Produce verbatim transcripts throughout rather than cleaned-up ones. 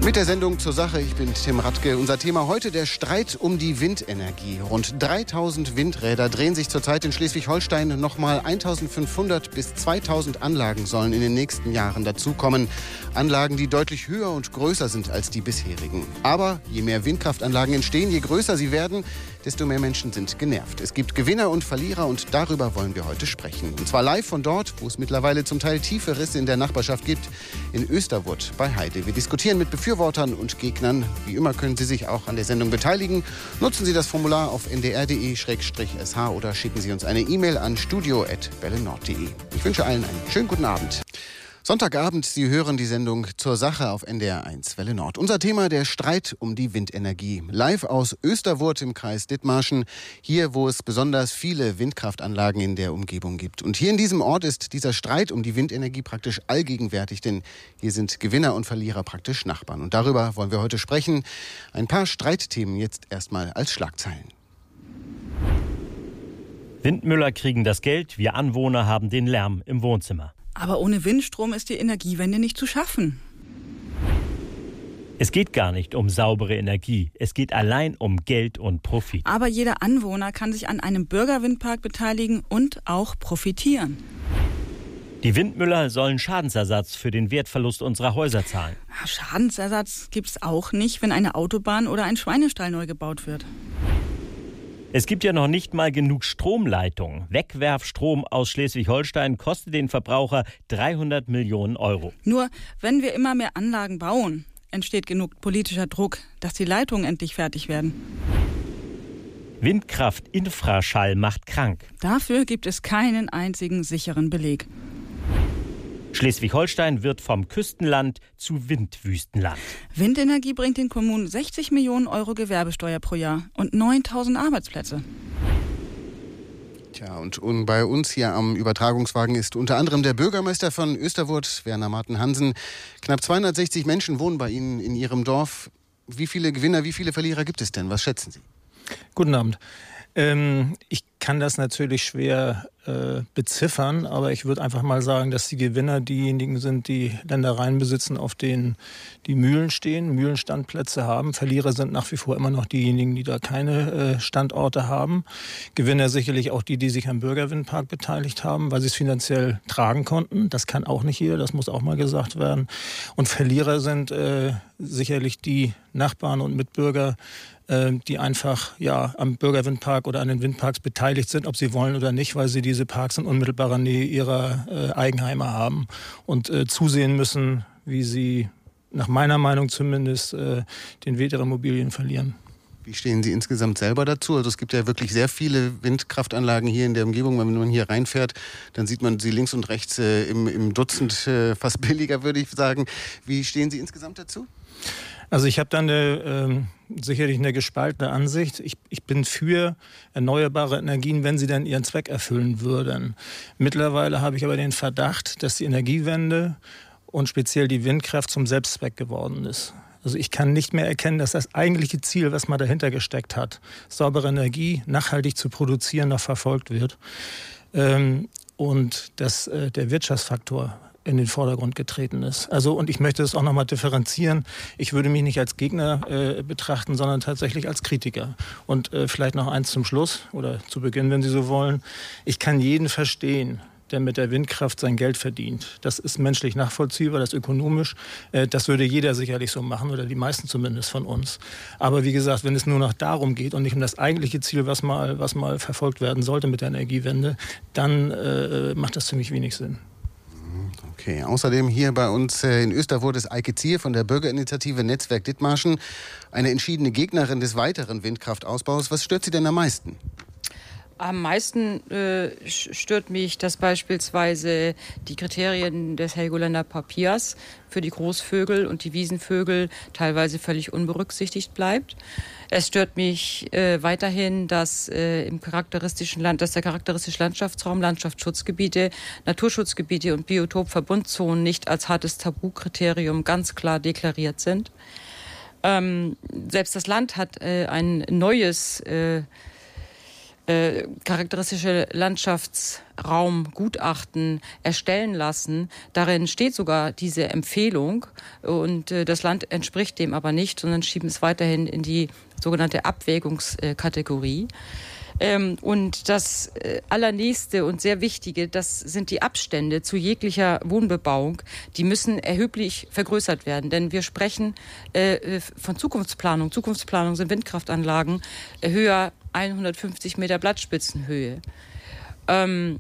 Mit der Sendung zur Sache, ich bin Tim Radke. Unser Thema heute der Streit um die Windenergie. Rund dreitausend Windräder drehen sich zurzeit in Schleswig-Holstein. Nochmal eintausendfünfhundert bis zweitausend Anlagen sollen in den nächsten Jahren dazukommen. Anlagen, die deutlich höher und größer sind als die bisherigen. Aber je mehr Windkraftanlagen entstehen, je größer sie werden, desto mehr Menschen sind genervt. Es gibt Gewinner und Verlierer und darüber wollen wir heute sprechen. Und zwar live von dort, wo es mittlerweile zum Teil tiefe Risse in der Nachbarschaft gibt, in Österwurth bei Heide. Wir diskutieren mit Befürwortern und Gegnern. Wie immer können Sie sich auch an der Sendung beteiligen. Nutzen Sie das Formular auf n d r punkt d e slash s h oder schicken Sie uns eine E-Mail an studio at bellenord punkt de. Ich wünsche allen einen schönen guten Abend. Sonntagabend, Sie hören die Sendung zur Sache auf N D R eins Welle Nord. Unser Thema der Streit um die Windenergie. Live aus Österwurth im Kreis Dithmarschen, hier wo es besonders viele Windkraftanlagen in der Umgebung gibt. Und hier in diesem Ort ist dieser Streit um die Windenergie praktisch allgegenwärtig, denn hier sind Gewinner und Verlierer praktisch Nachbarn. Und darüber wollen wir heute sprechen. Ein paar Streitthemen jetzt erstmal als Schlagzeilen. Windmüller kriegen das Geld, wir Anwohner haben den Lärm im Wohnzimmer. Aber ohne Windstrom ist die Energiewende nicht zu schaffen. Es geht gar nicht um saubere Energie. Es geht allein um Geld und Profit. Aber jeder Anwohner kann sich an einem Bürgerwindpark beteiligen und auch profitieren. Die Windmüller sollen Schadensersatz für den Wertverlust unserer Häuser zahlen. Schadensersatz gibt es auch nicht, wenn eine Autobahn oder ein Schweinestall neu gebaut wird. Es gibt ja noch nicht mal genug Stromleitungen. Wegwerfstrom aus Schleswig-Holstein kostet den Verbraucher dreihundert Millionen Euro. Nur wenn wir immer mehr Anlagen bauen, entsteht genug politischer Druck, dass die Leitungen endlich fertig werden. Windkraft-Infraschall macht krank. Dafür gibt es keinen einzigen sicheren Beleg. Schleswig-Holstein wird vom Küstenland zu Windwüstenland. Windenergie bringt den Kommunen sechzig Millionen Euro Gewerbesteuer pro Jahr und neuntausend Arbeitsplätze. Tja, und, und bei uns hier am Übertragungswagen ist unter anderem der Bürgermeister von Österwurth, Werner Marten-Hansen. Knapp zweihundertsechzig Menschen wohnen bei Ihnen in Ihrem Dorf. Wie viele Gewinner, wie viele Verlierer gibt es denn? Was schätzen Sie? Guten Abend. Ähm, ich kann das natürlich schwer äh, beziffern, aber ich würde einfach mal sagen, dass die Gewinner diejenigen sind, die Ländereien besitzen, auf denen die Mühlen stehen, Mühlenstandplätze haben. Verlierer sind nach wie vor immer noch diejenigen, die da keine äh, Standorte haben. Gewinner sicherlich auch die, die sich am Bürgerwindpark beteiligt haben, weil sie es finanziell tragen konnten. Das kann auch nicht jeder, das muss auch mal gesagt werden. Und Verlierer sind äh, sicherlich die Nachbarn und Mitbürger, die einfach ja am Bürgerwindpark oder an den Windparks beteiligt sind, ob sie wollen oder nicht, weil sie diese Parks in unmittelbarer Nähe ihrer äh, Eigenheime haben und äh, zusehen müssen, wie sie, nach meiner Meinung zumindest, äh, den Wert ihrer Immobilien verlieren. Wie stehen Sie insgesamt selber dazu? Also es gibt ja wirklich sehr viele Windkraftanlagen hier in der Umgebung. Wenn man hier reinfährt, dann sieht man sie links und rechts äh, im, im Dutzend äh, fast billiger, würde ich sagen. Wie stehen Sie insgesamt dazu? Also ich habe da eine, ähm, sicherlich eine gespaltene Ansicht. Ich, ich bin für erneuerbare Energien, wenn sie dann ihren Zweck erfüllen würden. Mittlerweile habe ich aber den Verdacht, dass die Energiewende und speziell die Windkraft zum Selbstzweck geworden ist. Also ich kann nicht mehr erkennen, dass das eigentliche Ziel, was man dahinter gesteckt hat, saubere Energie nachhaltig zu produzieren, noch verfolgt wird. Ähm, und dass äh, der Wirtschaftsfaktor in den Vordergrund getreten ist. Also, und ich möchte das auch nochmal differenzieren. Ich würde mich nicht als Gegner äh, betrachten, sondern tatsächlich als Kritiker. Und äh, vielleicht noch eins zum Schluss oder zu Beginn, wenn Sie so wollen. Ich kann jeden verstehen, der mit der Windkraft sein Geld verdient. Das ist menschlich nachvollziehbar, das ist ökonomisch. Äh, das würde jeder sicherlich so machen oder die meisten zumindest von uns. Aber wie gesagt, wenn es nur noch darum geht und nicht um das eigentliche Ziel, was mal, was mal verfolgt werden sollte mit der Energiewende, dann äh, macht das ziemlich wenig Sinn. Okay, außerdem hier bei uns in Österwurth ist Eike Zier von der Bürgerinitiative Netzwerk Dithmarschen, eine entschiedene Gegnerin des weiteren Windkraftausbaus. Was stört Sie denn am meisten? Am meisten äh, stört mich, dass beispielsweise die Kriterien des Helgoländer Papiers für die Großvögel und die Wiesenvögel teilweise völlig unberücksichtigt bleibt. Es stört mich äh, weiterhin, dass äh, im charakteristischen Land, dass der charakteristische Landschaftsraum, Landschaftsschutzgebiete, Naturschutzgebiete und Biotopverbundzonen nicht als hartes Tabukriterium ganz klar deklariert sind. Ähm, selbst das Land hat äh, ein neues äh, äh, charakteristische Landschaftsraumgutachten erstellen lassen. Darin steht sogar diese Empfehlung und äh, das Land entspricht dem aber nicht, sondern schieben es weiterhin in die sogenannte Abwägungskategorie. Ähm, und das äh, Allernächste und sehr Wichtige, das sind die Abstände zu jeglicher Wohnbebauung. Die müssen erheblich vergrößert werden, denn wir sprechen äh, von Zukunftsplanung. Zukunftsplanung sind Windkraftanlagen äh, höher hundertfünfzig Meter Blattspitzenhöhe. Ähm,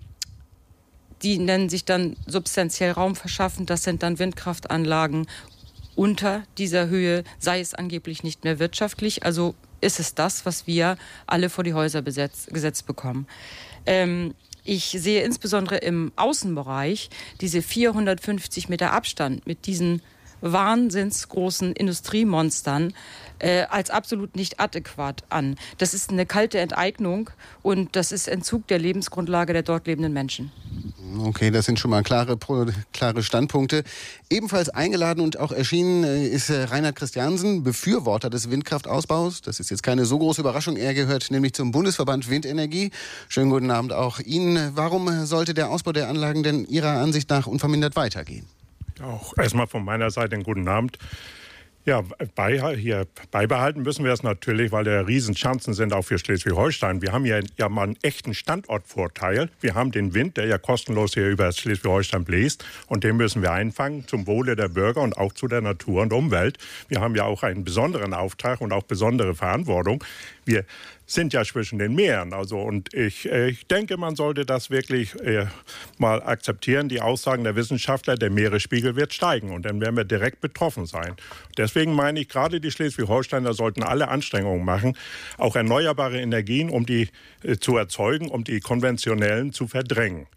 die nennen sich dann substanziell raumverschaffend. Das sind dann Windkraftanlagen unter dieser Höhe, sei es angeblich nicht mehr wirtschaftlich. Also ist es das, was wir alle vor die Häuser besetzt, gesetzt bekommen. Ähm, ich sehe insbesondere im Außenbereich diese vierhundertfünfzig Meter Abstand mit diesen wahnsinnsgroßen Industriemonstern äh, als absolut nicht adäquat an. Das ist eine kalte Enteignung und das ist Entzug der Lebensgrundlage der dort lebenden Menschen. Okay, das sind schon mal klare, klare Standpunkte. Ebenfalls eingeladen und auch erschienen ist Reinhard Christiansen, Befürworter des Windkraftausbaus. Das ist jetzt keine so große Überraschung. Er gehört nämlich zum Bundesverband Windenergie. Schönen guten Abend auch Ihnen. Warum sollte der Ausbau der Anlagen denn Ihrer Ansicht nach unvermindert weitergehen? Auch erstmal von meiner Seite einen guten Abend. Ja, bei, hier beibehalten müssen wir es natürlich, weil da Riesenchancen sind auch für Schleswig-Holstein. Wir haben ja, ja mal einen echten Standortvorteil. Wir haben den Wind, der ja kostenlos hier über Schleswig-Holstein bläst. Und den müssen wir einfangen zum Wohle der Bürger und auch zu der Natur und Umwelt. Wir haben ja auch einen besonderen Auftrag und auch besondere Verantwortung. Wir sind ja zwischen den Meeren. Also, und ich, ich denke, man sollte das wirklich äh, mal akzeptieren. Die Aussagen der Wissenschaftler, der Meeresspiegel wird steigen und dann werden wir direkt betroffen sein. Deswegen meine ich, gerade die Schleswig-Holsteiner sollten alle Anstrengungen machen, auch erneuerbare Energien, um die äh, zu erzeugen, um die konventionellen zu verdrängen.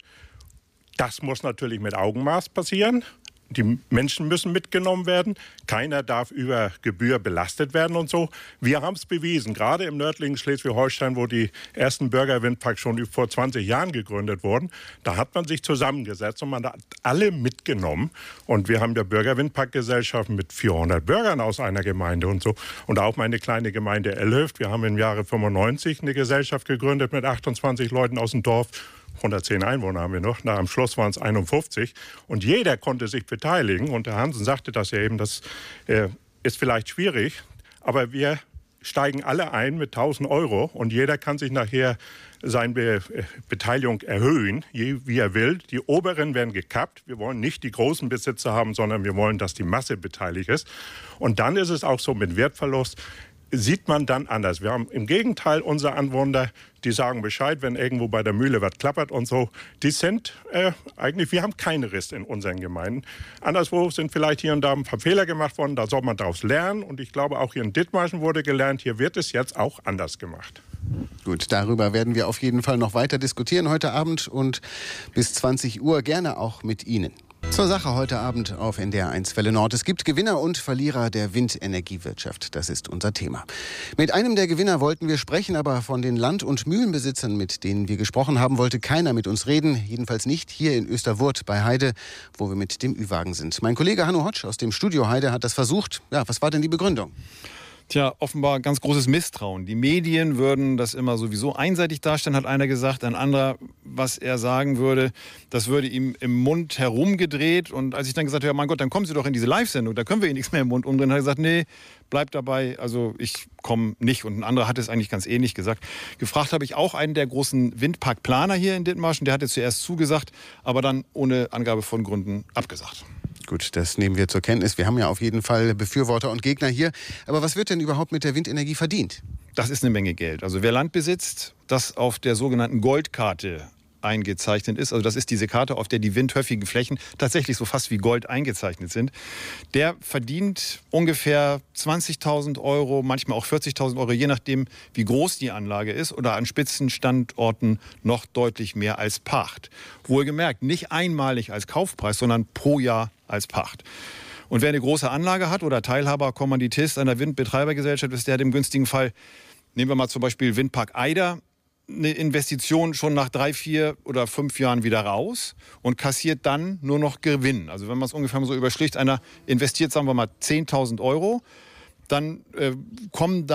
Das muss natürlich mit Augenmaß passieren. Die Menschen müssen mitgenommen werden. Keiner darf über Gebühr belastet werden und so. Wir haben es bewiesen, gerade im nördlichen Schleswig-Holstein, wo die ersten Bürgerwindparks schon vor zwanzig Jahren gegründet wurden. Da hat man sich zusammengesetzt und man hat alle mitgenommen. Und wir haben ja Bürgerwindparkgesellschaften mit vierhundert Bürgern aus einer Gemeinde und so. Und auch meine kleine Gemeinde Ellhöft. Wir haben im Jahre fünfundneunzig eine Gesellschaft gegründet mit achtundzwanzig Leuten aus dem Dorf. hundertzehn Einwohner haben wir noch. Na, am Schluss waren es einundfünfzig. Und jeder konnte sich beteiligen. Und der Hansen sagte das ja eben, das äh, ist vielleicht schwierig. Aber wir steigen alle ein mit tausend Euro. Und jeder kann sich nachher seine Be- Beteiligung erhöhen, je, wie er will. Die Oberen werden gekappt. Wir wollen nicht die großen Besitzer haben, sondern wir wollen, dass die Masse beteiligt ist. Und dann ist es auch so mit Wertverlust, sieht man dann anders. Wir haben im Gegenteil unsere Anwohner, die sagen Bescheid, wenn irgendwo bei der Mühle was klappert und so. Die sind äh, eigentlich, wir haben keinen Riss in unseren Gemeinden. Anderswo sind vielleicht hier und da ein paar Fehler gemacht worden, da soll man daraus lernen. Und ich glaube, auch hier in Dithmarschen wurde gelernt, hier wird es jetzt auch anders gemacht. Gut, darüber werden wir auf jeden Fall noch weiter diskutieren heute Abend und bis zwanzig Uhr gerne auch mit Ihnen. Zur Sache heute Abend auf N D R eins Welle Nord. Es gibt Gewinner und Verlierer der Windenergiewirtschaft. Das ist unser Thema. Mit einem der Gewinner wollten wir sprechen, aber von den Land- und Mühlenbesitzern, mit denen wir gesprochen haben, wollte keiner mit uns reden. Jedenfalls nicht hier in Österwurth bei Heide, wo wir mit dem Ü-Wagen sind. Mein Kollege Hanno Hotsch aus dem Studio Heide hat das versucht. Ja, was war denn die Begründung? Tja, offenbar ganz großes Misstrauen. Die Medien würden das immer sowieso einseitig darstellen, hat einer gesagt. Ein anderer, was er sagen würde, das würde ihm im Mund herumgedreht. Und als ich dann gesagt habe, ja mein Gott, dann kommen Sie doch in diese Live-Sendung, da können wir Ihnen nichts mehr im Mund umdrehen, hat er gesagt, nee, bleib dabei, also ich komme nicht. Und ein anderer hat es eigentlich ganz ähnlich gesagt. Gefragt habe ich auch einen der großen Windparkplaner hier in Dithmarschen, der hatte zuerst zugesagt, aber dann ohne Angabe von Gründen abgesagt. Gut, das nehmen wir zur Kenntnis. Wir haben ja auf jeden Fall Befürworter und Gegner hier. Aber was wird denn überhaupt mit der Windenergie verdient? Das ist eine Menge Geld. Also wer Land besitzt, das auf der sogenannten Goldkarte eingezeichnet ist, also das ist diese Karte, auf der die windhöfigen Flächen tatsächlich so fast wie Gold eingezeichnet sind, der verdient ungefähr zwanzigtausend Euro, manchmal auch vierzigtausend Euro, je nachdem, wie groß die Anlage ist, oder an Spitzenstandorten noch deutlich mehr als Pacht. Wohlgemerkt, nicht einmalig als Kaufpreis, sondern pro Jahr als Pacht. Und wer eine große Anlage hat oder Teilhaber, Kommanditist einer Windbetreibergesellschaft ist, der hat im günstigen Fall, nehmen wir mal zum Beispiel Windpark Eider, eine Investition schon nach drei, vier oder fünf Jahren wieder raus und kassiert dann nur noch Gewinn. Also wenn man es ungefähr so überschlägt, einer investiert, sagen wir mal, zehntausend Euro, dann äh, kommen da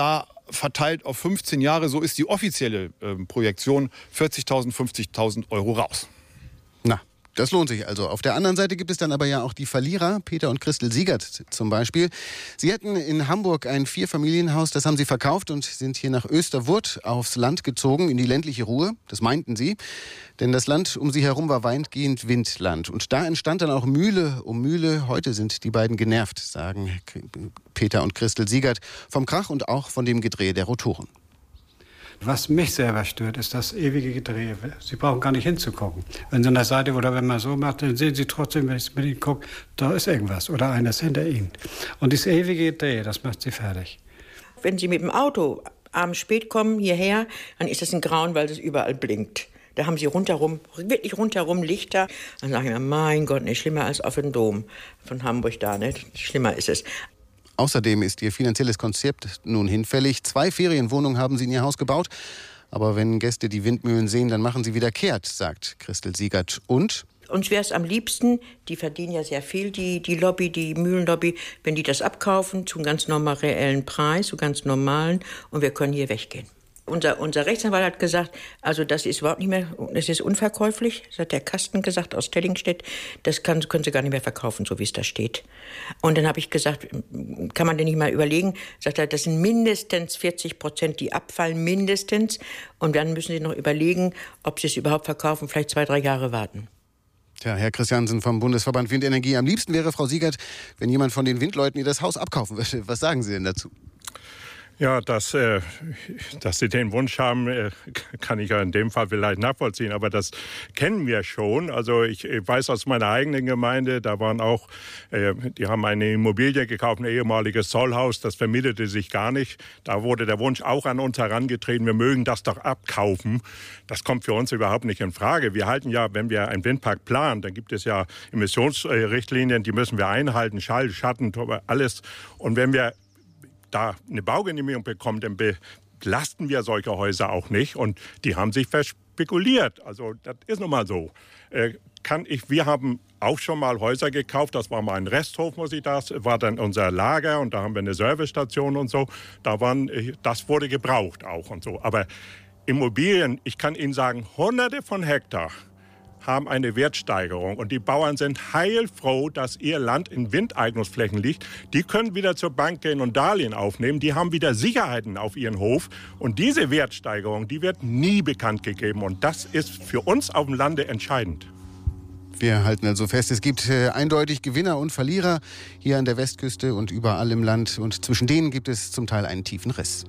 verteilt auf fünfzehn Jahre, so ist die offizielle äh, Projektion, vierzigtausend, fünfzigtausend Euro raus. Na, das lohnt sich also. Auf der anderen Seite gibt es dann aber ja auch die Verlierer, Peter und Christel Siegert zum Beispiel. Sie hatten in Hamburg ein Vierfamilienhaus, das haben sie verkauft und sind hier nach Österwurth aufs Land gezogen, in die ländliche Ruhe. Das meinten sie, denn das Land um sie herum war weitgehend Windland. Und da entstand dann auch Mühle um Mühle. Heute sind die beiden genervt, sagen Peter und Christel Siegert, vom Krach und auch von dem Gedrehe der Rotoren. Was mich selber stört, ist das ewige Gedrehe. Sie brauchen gar nicht hinzugucken. Wenn Sie an der Seite oder wenn man so macht, dann sehen Sie trotzdem, wenn ich mit Ihnen gucke, da ist irgendwas oder einer ist hinter Ihnen. Und dieses ewige Gedrehe, das macht Sie fertig. Wenn Sie mit dem Auto abends spät kommen hierher, dann ist das ein Grauen, weil es überall blinkt. Da haben Sie rundherum, wirklich rundherum Lichter. Dann sage ich mir, mein Gott, nicht schlimmer als auf dem Dom von Hamburg da, ne? Schlimmer ist es. Außerdem ist ihr finanzielles Konzept nun hinfällig. Zwei Ferienwohnungen haben sie in ihr Haus gebaut. Aber wenn Gäste die Windmühlen sehen, dann machen sie wieder kehrt, sagt Christel Siegert. Und? Uns wäre es am liebsten, die verdienen ja sehr viel, die, die Lobby, die Mühlenlobby, wenn die das abkaufen zum ganz normalen reellen Preis, zu ganz normalen, und wir können hier weggehen. Unser, unser Rechtsanwalt hat gesagt, also das ist überhaupt nicht mehr, das ist unverkäuflich, das hat der Kasten gesagt aus Stellingstedt, das kann, können Sie gar nicht mehr verkaufen, so wie es da steht. Und dann habe ich gesagt, kann man denn nicht mal überlegen, sagt er, das sind mindestens vierzig Prozent, die abfallen, mindestens, und dann müssen Sie noch überlegen, ob Sie es überhaupt verkaufen, vielleicht zwei, drei Jahre warten. Tja, Herr Christiansen vom Bundesverband Windenergie, am liebsten wäre Frau Siegert, wenn jemand von den Windleuten ihr das Haus abkaufen würde. Was sagen Sie denn dazu? Ja, dass, äh, dass Sie den Wunsch haben, äh, kann ich ja in dem Fall vielleicht nachvollziehen. Aber das kennen wir schon. Also ich, ich weiß aus meiner eigenen Gemeinde, da waren auch, äh, die haben eine Immobilie gekauft, ein ehemaliges Zollhaus. Das vermietete sich gar nicht. Da wurde der Wunsch auch an uns herangetreten, wir mögen das doch abkaufen. Das kommt für uns überhaupt nicht in Frage. Wir halten ja, wenn wir einen Windpark planen, dann gibt es ja Emissionsrichtlinien, die müssen wir einhalten, Schall, Schatten, alles. Und wenn wir da eine Baugenehmigung bekommt, dann belasten wir solche Häuser auch nicht. Und die haben sich verspekuliert. Also das ist nun mal so. Äh, kann ich, wir haben auch schon mal Häuser gekauft. Das war mal ein Resthof, muss ich das. War dann unser Lager und da haben wir eine Servicestation und so. Da waren, das wurde gebraucht auch und so. Aber Immobilien, ich kann Ihnen sagen, Hunderte von Hektar haben eine Wertsteigerung. Und die Bauern sind heilfroh, dass ihr Land in Windeignungsflächen liegt. Die können wieder zur Bank gehen und Darlehen aufnehmen. Die haben wieder Sicherheiten auf ihren Hof. Und diese Wertsteigerung, die wird nie bekannt gegeben. Und das ist für uns auf dem Lande entscheidend. Wir halten also fest, es gibt äh, eindeutig Gewinner und Verlierer hier an der Westküste und überall im Land. Und zwischen denen gibt es zum Teil einen tiefen Riss.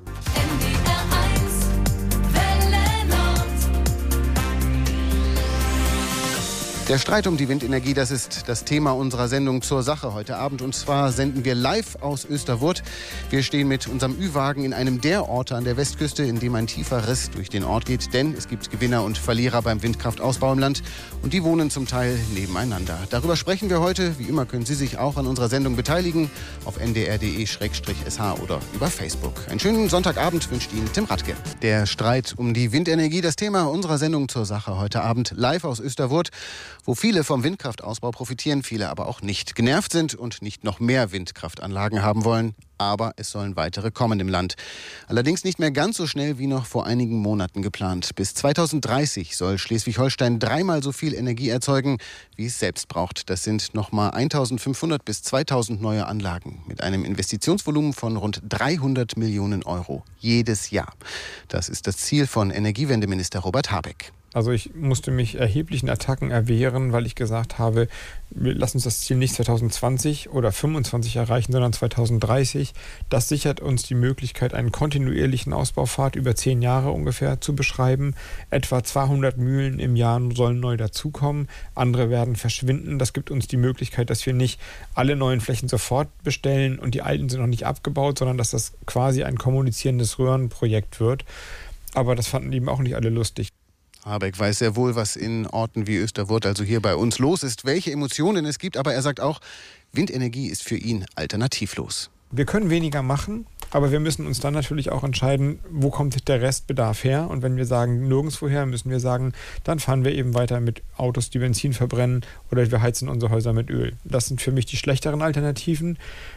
Der Streit um die Windenergie, das ist das Thema unserer Sendung zur Sache heute Abend. Und zwar senden wir live aus Österwurth. Wir stehen mit unserem Ü-Wagen in einem der Orte an der Westküste, in dem ein tiefer Riss durch den Ort geht. Denn es gibt Gewinner und Verlierer beim Windkraftausbau im Land. Und die wohnen zum Teil nebeneinander. Darüber sprechen wir heute. Wie immer können Sie sich auch an unserer Sendung beteiligen. Auf n d r punkt d e slash s h oder über Facebook. Einen schönen Sonntagabend wünscht Ihnen Tim Radke. Der Streit um die Windenergie, das Thema unserer Sendung zur Sache heute Abend live aus Österwurth, wo viele vom Windkraftausbau profitieren, viele aber auch nicht. Genervt sind und nicht noch mehr Windkraftanlagen haben wollen. Aber es sollen weitere kommen im Land. Allerdings nicht mehr ganz so schnell wie noch vor einigen Monaten geplant. Bis zweitausenddreißig soll Schleswig-Holstein dreimal so viel Energie erzeugen, wie es selbst braucht. Das sind nochmal eintausendfünfhundert bis zweitausend neue Anlagen mit einem Investitionsvolumen von rund dreihundert Millionen Euro jedes Jahr. Das ist das Ziel von Energiewendeminister Robert Habeck. Also ich musste mich erheblichen Attacken erwehren, weil ich gesagt habe, wir lassen uns das Ziel nicht zweitausendzwanzig oder fünfundzwanzig erreichen, sondern zweitausenddreißig. Das sichert uns die Möglichkeit, einen kontinuierlichen Ausbaupfad über zehn Jahre ungefähr zu beschreiben. Etwa zweihundert Mühlen im Jahr sollen neu dazukommen, andere werden verschwinden. Das gibt uns die Möglichkeit, dass wir nicht alle neuen Flächen sofort bestellen und die alten sind noch nicht abgebaut, sondern dass das quasi ein kommunizierendes Röhrenprojekt wird. Aber das fanden eben auch nicht alle lustig. Habeck weiß sehr wohl, was in Orten wie Österwurth, also hier bei uns, los ist, welche Emotionen es gibt. Aber er sagt auch, Windenergie ist für ihn alternativlos. Wir können weniger machen, aber wir müssen uns dann natürlich auch entscheiden, wo kommt der Restbedarf her. Und wenn wir sagen, nirgendwoher, müssen wir sagen, dann fahren wir eben weiter mit Autos, die Benzin verbrennen, oder wir heizen unsere Häuser mit Öl. Das sind für mich die schlechteren Alternativen.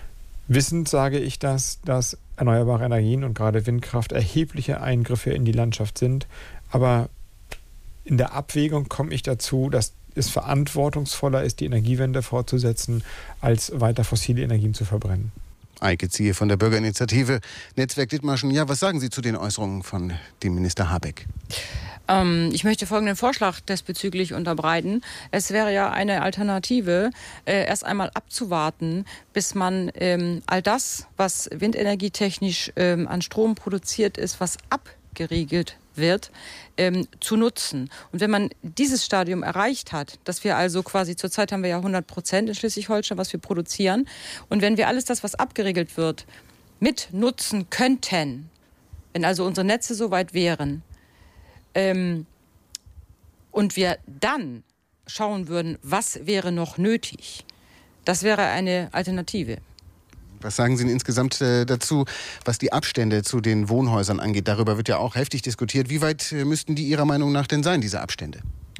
Wissend sage ich das, dass erneuerbare Energien und gerade Windkraft erhebliche Eingriffe in die Landschaft sind. Aber in der Abwägung komme ich dazu, dass es verantwortungsvoller ist, die Energiewende fortzusetzen, als weiter fossile Energien zu verbrennen. Eike Ziehe von der Bürgerinitiative Netzwerk Dithmarschen. Ja, was sagen Sie zu den Äußerungen von dem Minister Habeck? Ähm, ich möchte folgenden Vorschlag diesbezüglich unterbreiten. Es wäre ja eine Alternative, äh, erst einmal abzuwarten, bis man ähm, all das, was windenergietechnisch ähm, an Strom produziert ist, was abgeriegelt wird, ähm, zu nutzen. Und wenn man dieses Stadium erreicht hat, dass wir also quasi, zurzeit haben wir ja hundert Prozent in Schleswig-Holstein, was wir produzieren, und wenn wir alles das, was abgeregelt wird, mit nutzen könnten, wenn also unsere Netze soweit wären, ähm, und wir dann schauen würden, was wäre noch nötig, das wäre eine Alternative. Was sagen Sie denn insgesamt äh, dazu, was die Abstände zu den Wohnhäusern angeht? Darüber wird ja auch heftig diskutiert. Wie weit äh, müssten die Ihrer Meinung nach denn sein, diese Abstände?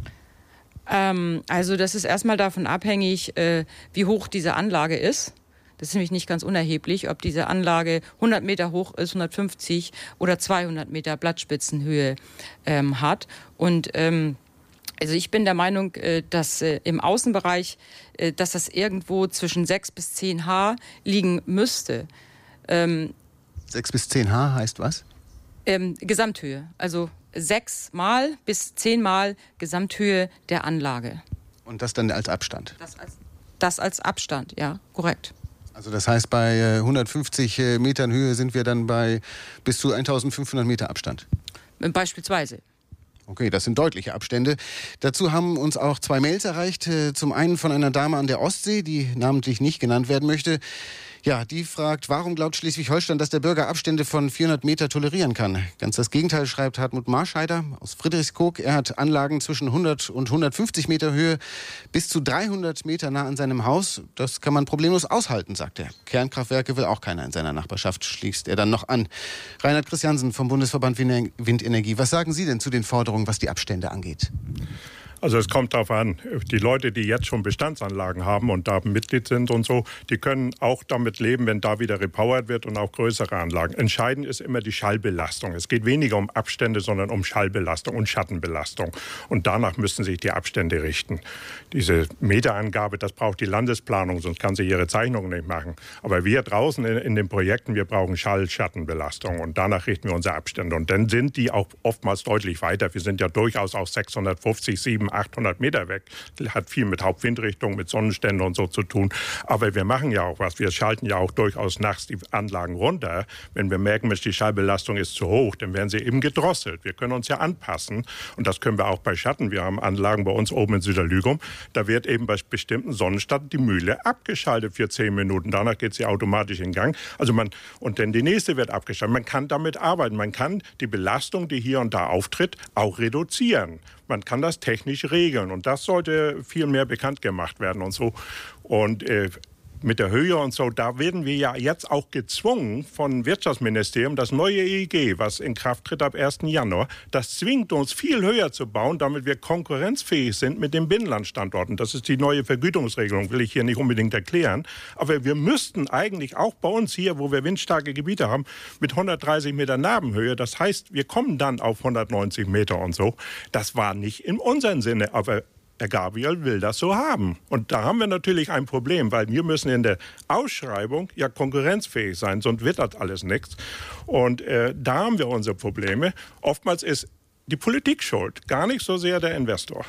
Ähm, also das ist erstmal davon abhängig, äh, wie hoch diese Anlage ist. Das ist nämlich nicht ganz unerheblich, ob diese Anlage hundert Meter hoch ist, hundertfünfzig oder zweihundert Meter Blattspitzenhöhe ähm, hat. Und ähm, Also ich bin der Meinung, dass äh, im Außenbereich, äh, dass das irgendwo zwischen sechs bis zehn H liegen müsste. Ähm, sechs bis zehn H heißt was? Ähm, Gesamthöhe, also sechs Mal bis zehn Mal Gesamthöhe der Anlage. Und das dann als Abstand? Das als, das als Abstand, ja, korrekt. Also das heißt, bei äh, hundertfünfzig äh, Metern Höhe sind wir dann bei bis zu eintausendfünfhundert Meter Abstand? Beispielsweise. Okay, das sind deutliche Abstände. Dazu haben uns auch zwei Mails erreicht. Zum einen von einer Dame an der Ostsee, die namentlich nicht genannt werden möchte. Ja, die fragt, warum glaubt Schleswig-Holstein, dass der Bürger Abstände von vierhundert Meter tolerieren kann? Ganz das Gegenteil schreibt Hartmut Marscheider aus Friedrichskoog. Er hat Anlagen zwischen hundert und hundertfünfzig Meter Höhe bis zu dreihundert Meter nah an seinem Haus. Das kann man problemlos aushalten, sagt er. Kernkraftwerke will auch keiner in seiner Nachbarschaft, schließt er dann noch an. Reinhard Christiansen vom Bundesverband Windenergie. Was sagen Sie denn zu den Forderungen, was die Abstände angeht? Also es kommt darauf an, die Leute, die jetzt schon Bestandsanlagen haben und da Mitglied sind und so, die können auch damit leben, wenn da wieder repowert wird und auch größere Anlagen. Entscheidend ist immer die Schallbelastung. Es geht weniger um Abstände, sondern um Schallbelastung und Schattenbelastung. Und danach müssen sich die Abstände richten. Diese Meterangabe, das braucht die Landesplanung, sonst kann sie ihre Zeichnungen nicht machen. Aber wir draußen in, in den Projekten, wir brauchen Schall-Schattenbelastung und danach richten wir unsere Abstände. Und dann sind die auch oftmals deutlich weiter. Wir sind ja durchaus auch sechshundertfünfzig, siebenhundert, achthundert Meter weg. Hat viel mit Hauptwindrichtung, mit Sonnenständen und so zu tun. Aber wir machen ja auch was. Wir schalten ja auch durchaus nachts die Anlagen runter. Wenn wir merken, die Schallbelastung ist zu hoch, dann werden sie eben gedrosselt. Wir können uns ja anpassen. Und das können wir auch bei Schatten. Wir haben Anlagen bei uns oben in Süderlügum. Da wird eben bei bestimmten Sonnenstunden die Mühle abgeschaltet für zehn Minuten. Danach geht sie automatisch in Gang. Also man, und dann die nächste wird abgeschaltet. Man kann damit arbeiten. Man kann die Belastung, die hier und da auftritt, auch reduzieren. Man kann das technisch regeln und das sollte viel mehr bekannt gemacht werden und so. Und äh, mit der Höhe und so, da werden wir ja jetzt auch gezwungen vom Wirtschaftsministerium, das neue E E G, was in Kraft tritt ab ersten Januar, das zwingt uns viel höher zu bauen, damit wir konkurrenzfähig sind mit den Binnenlandstandorten. Das ist die neue Vergütungsregelung, will ich hier nicht unbedingt erklären. Aber wir müssten eigentlich auch bei uns hier, wo wir windstarke Gebiete haben, mit hundertdreißig Meter Nabenhöhe, das heißt, wir kommen dann auf hundertneunzig Meter und so. Das war nicht in unserem Sinne, aber Herr Gabriel will das so haben. Und da haben wir natürlich ein Problem, weil wir müssen in der Ausschreibung ja konkurrenzfähig sein, sonst wird das alles nichts. Und äh, da haben wir unsere Probleme. Oftmals ist die Politik schuld, gar nicht so sehr der Investor.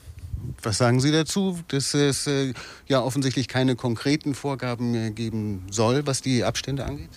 Was sagen Sie dazu, dass es äh, ja offensichtlich keine konkreten Vorgaben mehr geben soll, was die Abstände angeht?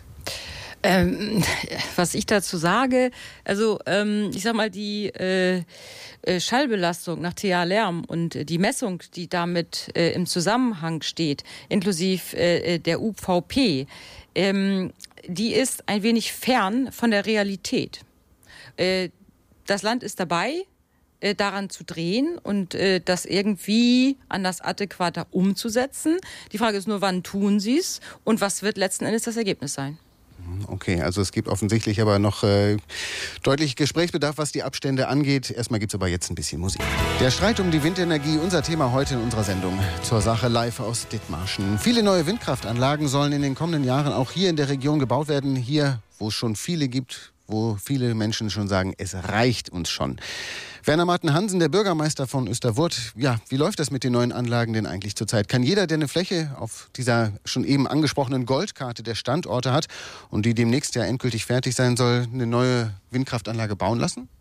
Ähm, was ich dazu sage, also ähm, ich sag mal, die äh, Schallbelastung nach T H-Lärm und die Messung, die damit äh, im Zusammenhang steht, inklusive äh, der U V P, ähm, die ist ein wenig fern von der Realität. Äh, das Land ist dabei, äh, daran zu drehen und äh, das irgendwie an das Adäquater umzusetzen. Die Frage ist nur, wann tun sie es und was wird letzten Endes das Ergebnis sein? Okay, also es gibt offensichtlich aber noch äh, deutlich Gesprächsbedarf, was die Abstände angeht. Erstmal gibt es aber jetzt ein bisschen Musik. Der Streit um die Windenergie, unser Thema heute in unserer Sendung. Zur Sache live aus Dithmarschen. Viele neue Windkraftanlagen sollen in den kommenden Jahren auch hier in der Region gebaut werden. Hier, wo es schon viele gibt, wo viele Menschen schon sagen, es reicht uns schon. Werner Marten-Hansen, der Bürgermeister von Österwurth. Ja, wie läuft das mit den neuen Anlagen denn eigentlich zurzeit? Kann jeder, der eine Fläche auf dieser schon eben angesprochenen Goldkarte der Standorte hat und die demnächst ja endgültig fertig sein soll, eine neue Windkraftanlage bauen lassen?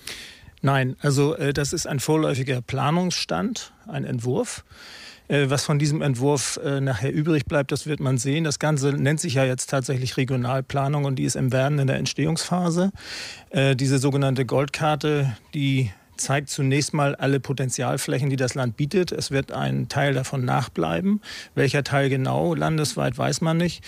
Nein, also äh, das ist ein vorläufiger Planungsstand, ein Entwurf. Äh, was von diesem Entwurf äh, nachher übrig bleibt, das wird man sehen. Das Ganze nennt sich ja jetzt tatsächlich Regionalplanung und die ist im Werden in der Entstehungsphase. Äh, diese sogenannte Goldkarte, die zeigt zunächst mal alle Potenzialflächen, die das Land bietet. Es wird ein Teil davon nachbleiben. Welcher Teil genau landesweit, weiß man nicht.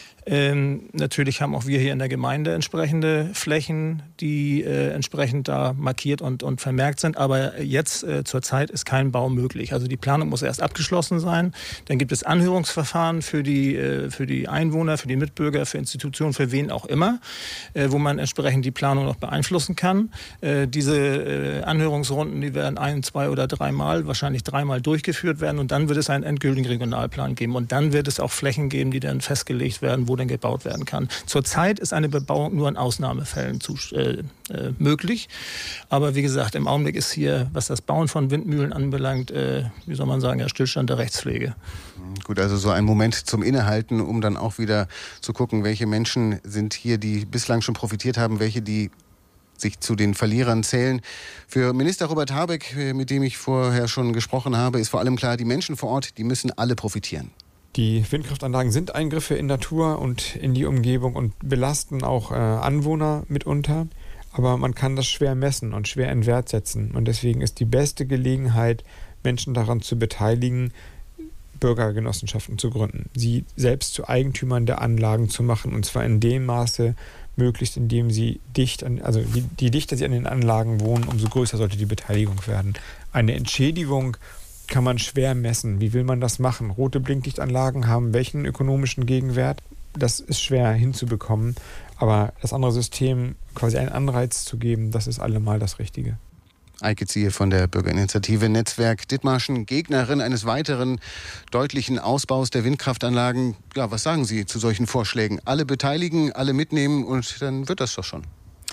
Ähm, natürlich haben auch wir hier in der Gemeinde entsprechende Flächen, die äh, entsprechend da markiert und, und vermerkt sind. Aber jetzt äh, zurzeit ist kein Bau möglich. Also die Planung muss erst abgeschlossen sein. Dann gibt es Anhörungsverfahren für die, äh, für die Einwohner, für die Mitbürger, für Institutionen, für wen auch immer, äh, wo man entsprechend die Planung noch beeinflussen kann. Äh, diese äh, Anhörungsrunden, die werden ein, zwei oder dreimal, wahrscheinlich dreimal durchgeführt werden. Und dann wird es einen endgültigen Regionalplan geben. Und dann wird es auch Flächen geben, die dann festgelegt werden, wo denn gebaut werden kann. Zurzeit ist eine Bebauung nur in Ausnahmefällen zu, äh, äh, möglich. Aber wie gesagt, im Augenblick ist hier, was das Bauen von Windmühlen anbelangt, äh, wie soll man sagen, ja, Stillstand der Rechtspflege. Gut, also so ein Moment zum Innehalten, um dann auch wieder zu gucken, welche Menschen sind hier, die bislang schon profitiert haben, welche, die sich zu den Verlierern zählen. Für Minister Robert Habeck, mit dem ich vorher schon gesprochen habe, ist vor allem klar, die Menschen vor Ort, die müssen alle profitieren. Die Windkraftanlagen sind Eingriffe in Natur und in die Umgebung und belasten auch äh, Anwohner mitunter. Aber man kann das schwer messen und schwer in Wert setzen. Und deswegen ist die beste Gelegenheit, Menschen daran zu beteiligen, Bürgergenossenschaften zu gründen. Sie selbst zu Eigentümern der Anlagen zu machen. Und zwar in dem Maße möglichst, indem sie dicht an, also die, die dichter sie an den Anlagen wohnen, umso größer sollte die Beteiligung werden. Eine Entschädigung kann man schwer messen. Wie will man das machen? Rote Blinklichtanlagen haben welchen ökonomischen Gegenwert? Das ist schwer hinzubekommen. Aber das andere System, quasi einen Anreiz zu geben, das ist allemal das Richtige. Eike Ziehe von der Bürgerinitiative Netzwerk Dithmarschen, Gegnerin eines weiteren deutlichen Ausbaus der Windkraftanlagen. Ja, was sagen Sie zu solchen Vorschlägen? Alle beteiligen, alle mitnehmen und dann wird das doch schon.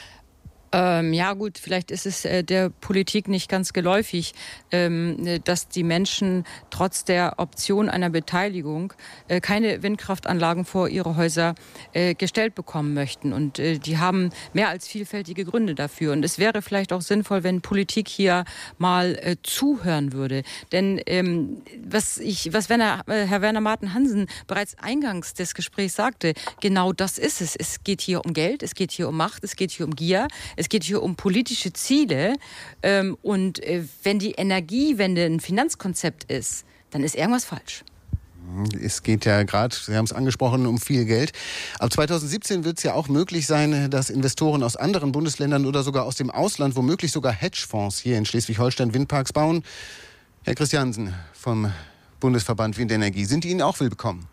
Ähm, ja gut, vielleicht ist es äh, der Politik nicht ganz geläufig, ähm, dass die Menschen trotz der Option einer Beteiligung äh, keine Windkraftanlagen vor ihre Häuser äh, gestellt bekommen möchten. Und äh, die haben mehr als vielfältige Gründe dafür. Und es wäre vielleicht auch sinnvoll, wenn Politik hier mal äh, zuhören würde. Denn ähm, was, ich, was Werner, äh, Herr Werner Marten-Hansen bereits eingangs des Gesprächs sagte, genau das ist es. Es geht hier um Geld, es geht hier um Macht, es geht hier um Gier. Es geht hier um politische Ziele ähm, und äh, wenn die Energiewende ein Finanzkonzept ist, dann ist irgendwas falsch. Es geht ja gerade, Sie haben es angesprochen, um viel Geld. Ab zweitausendsiebzehn wird es ja auch möglich sein, dass Investoren aus anderen Bundesländern oder sogar aus dem Ausland, womöglich sogar Hedgefonds hier in Schleswig-Holstein Windparks bauen. Herr Christiansen vom Bundesverband Windenergie, sind die Ihnen auch willkommen?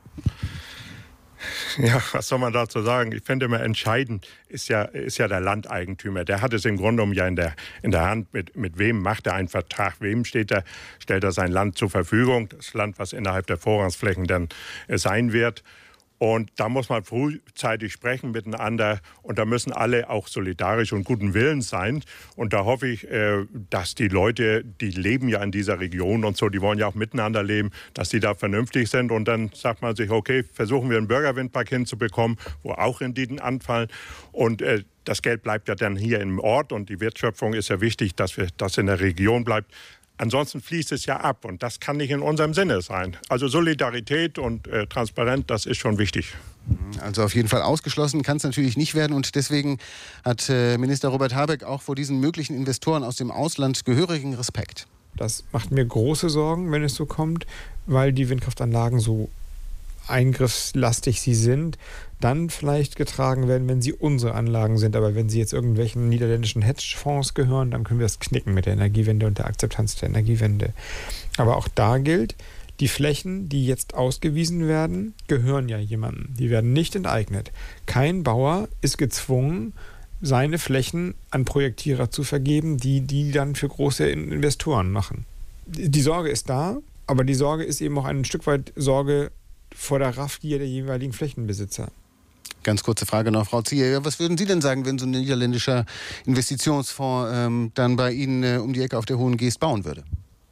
Ja, was soll man dazu sagen? Ich finde immer entscheidend ist ja, ist ja der Landeigentümer. Der hat es im Grunde genommen ja in der, in der Hand, mit, mit wem macht er einen Vertrag, wem steht er, stellt er sein Land zur Verfügung, das Land, was innerhalb der Vorrangsflächen dann sein wird. Und da muss man frühzeitig sprechen miteinander und da müssen alle auch solidarisch und guten Willens sein. Und da hoffe ich, dass die Leute, die leben ja in dieser Region und so, die wollen ja auch miteinander leben, dass die da vernünftig sind. Und dann sagt man sich, okay, versuchen wir einen Bürgerwindpark hinzubekommen, wo auch Renditen anfallen. Und äh, das Geld bleibt ja dann hier im Ort und die Wertschöpfung ist ja wichtig, dass wir das in der Region bleibt. Ansonsten fließt es ja ab und das kann nicht in unserem Sinne sein. Also Solidarität und äh, Transparenz, das ist schon wichtig. Also auf jeden Fall ausgeschlossen kann es natürlich nicht werden und deswegen hat äh, Minister Robert Habeck auch vor diesen möglichen Investoren aus dem Ausland gehörigen Respekt. Das macht mir große Sorgen, wenn es so kommt, weil die Windkraftanlagen so eingriffslastig sie sind, dann vielleicht getragen werden, wenn sie unsere Anlagen sind. Aber wenn sie jetzt irgendwelchen niederländischen Hedgefonds gehören, dann können wir das knicken mit der Energiewende und der Akzeptanz der Energiewende. Aber auch da gilt, Die Flächen, die jetzt ausgewiesen werden, gehören ja jemandem. Die werden nicht enteignet. Kein Bauer ist gezwungen, seine Flächen an Projektierer zu vergeben, die die dann für große Investoren machen. Die Sorge ist da, aber die Sorge ist eben auch ein Stück weit Sorge vor der Raffgier der jeweiligen Flächenbesitzer. Ganz kurze Frage noch, Frau Zieher. Was würden Sie denn sagen, wenn so ein niederländischer Investitionsfonds ähm, dann bei Ihnen äh, um die Ecke auf der Hohen Geest bauen würde?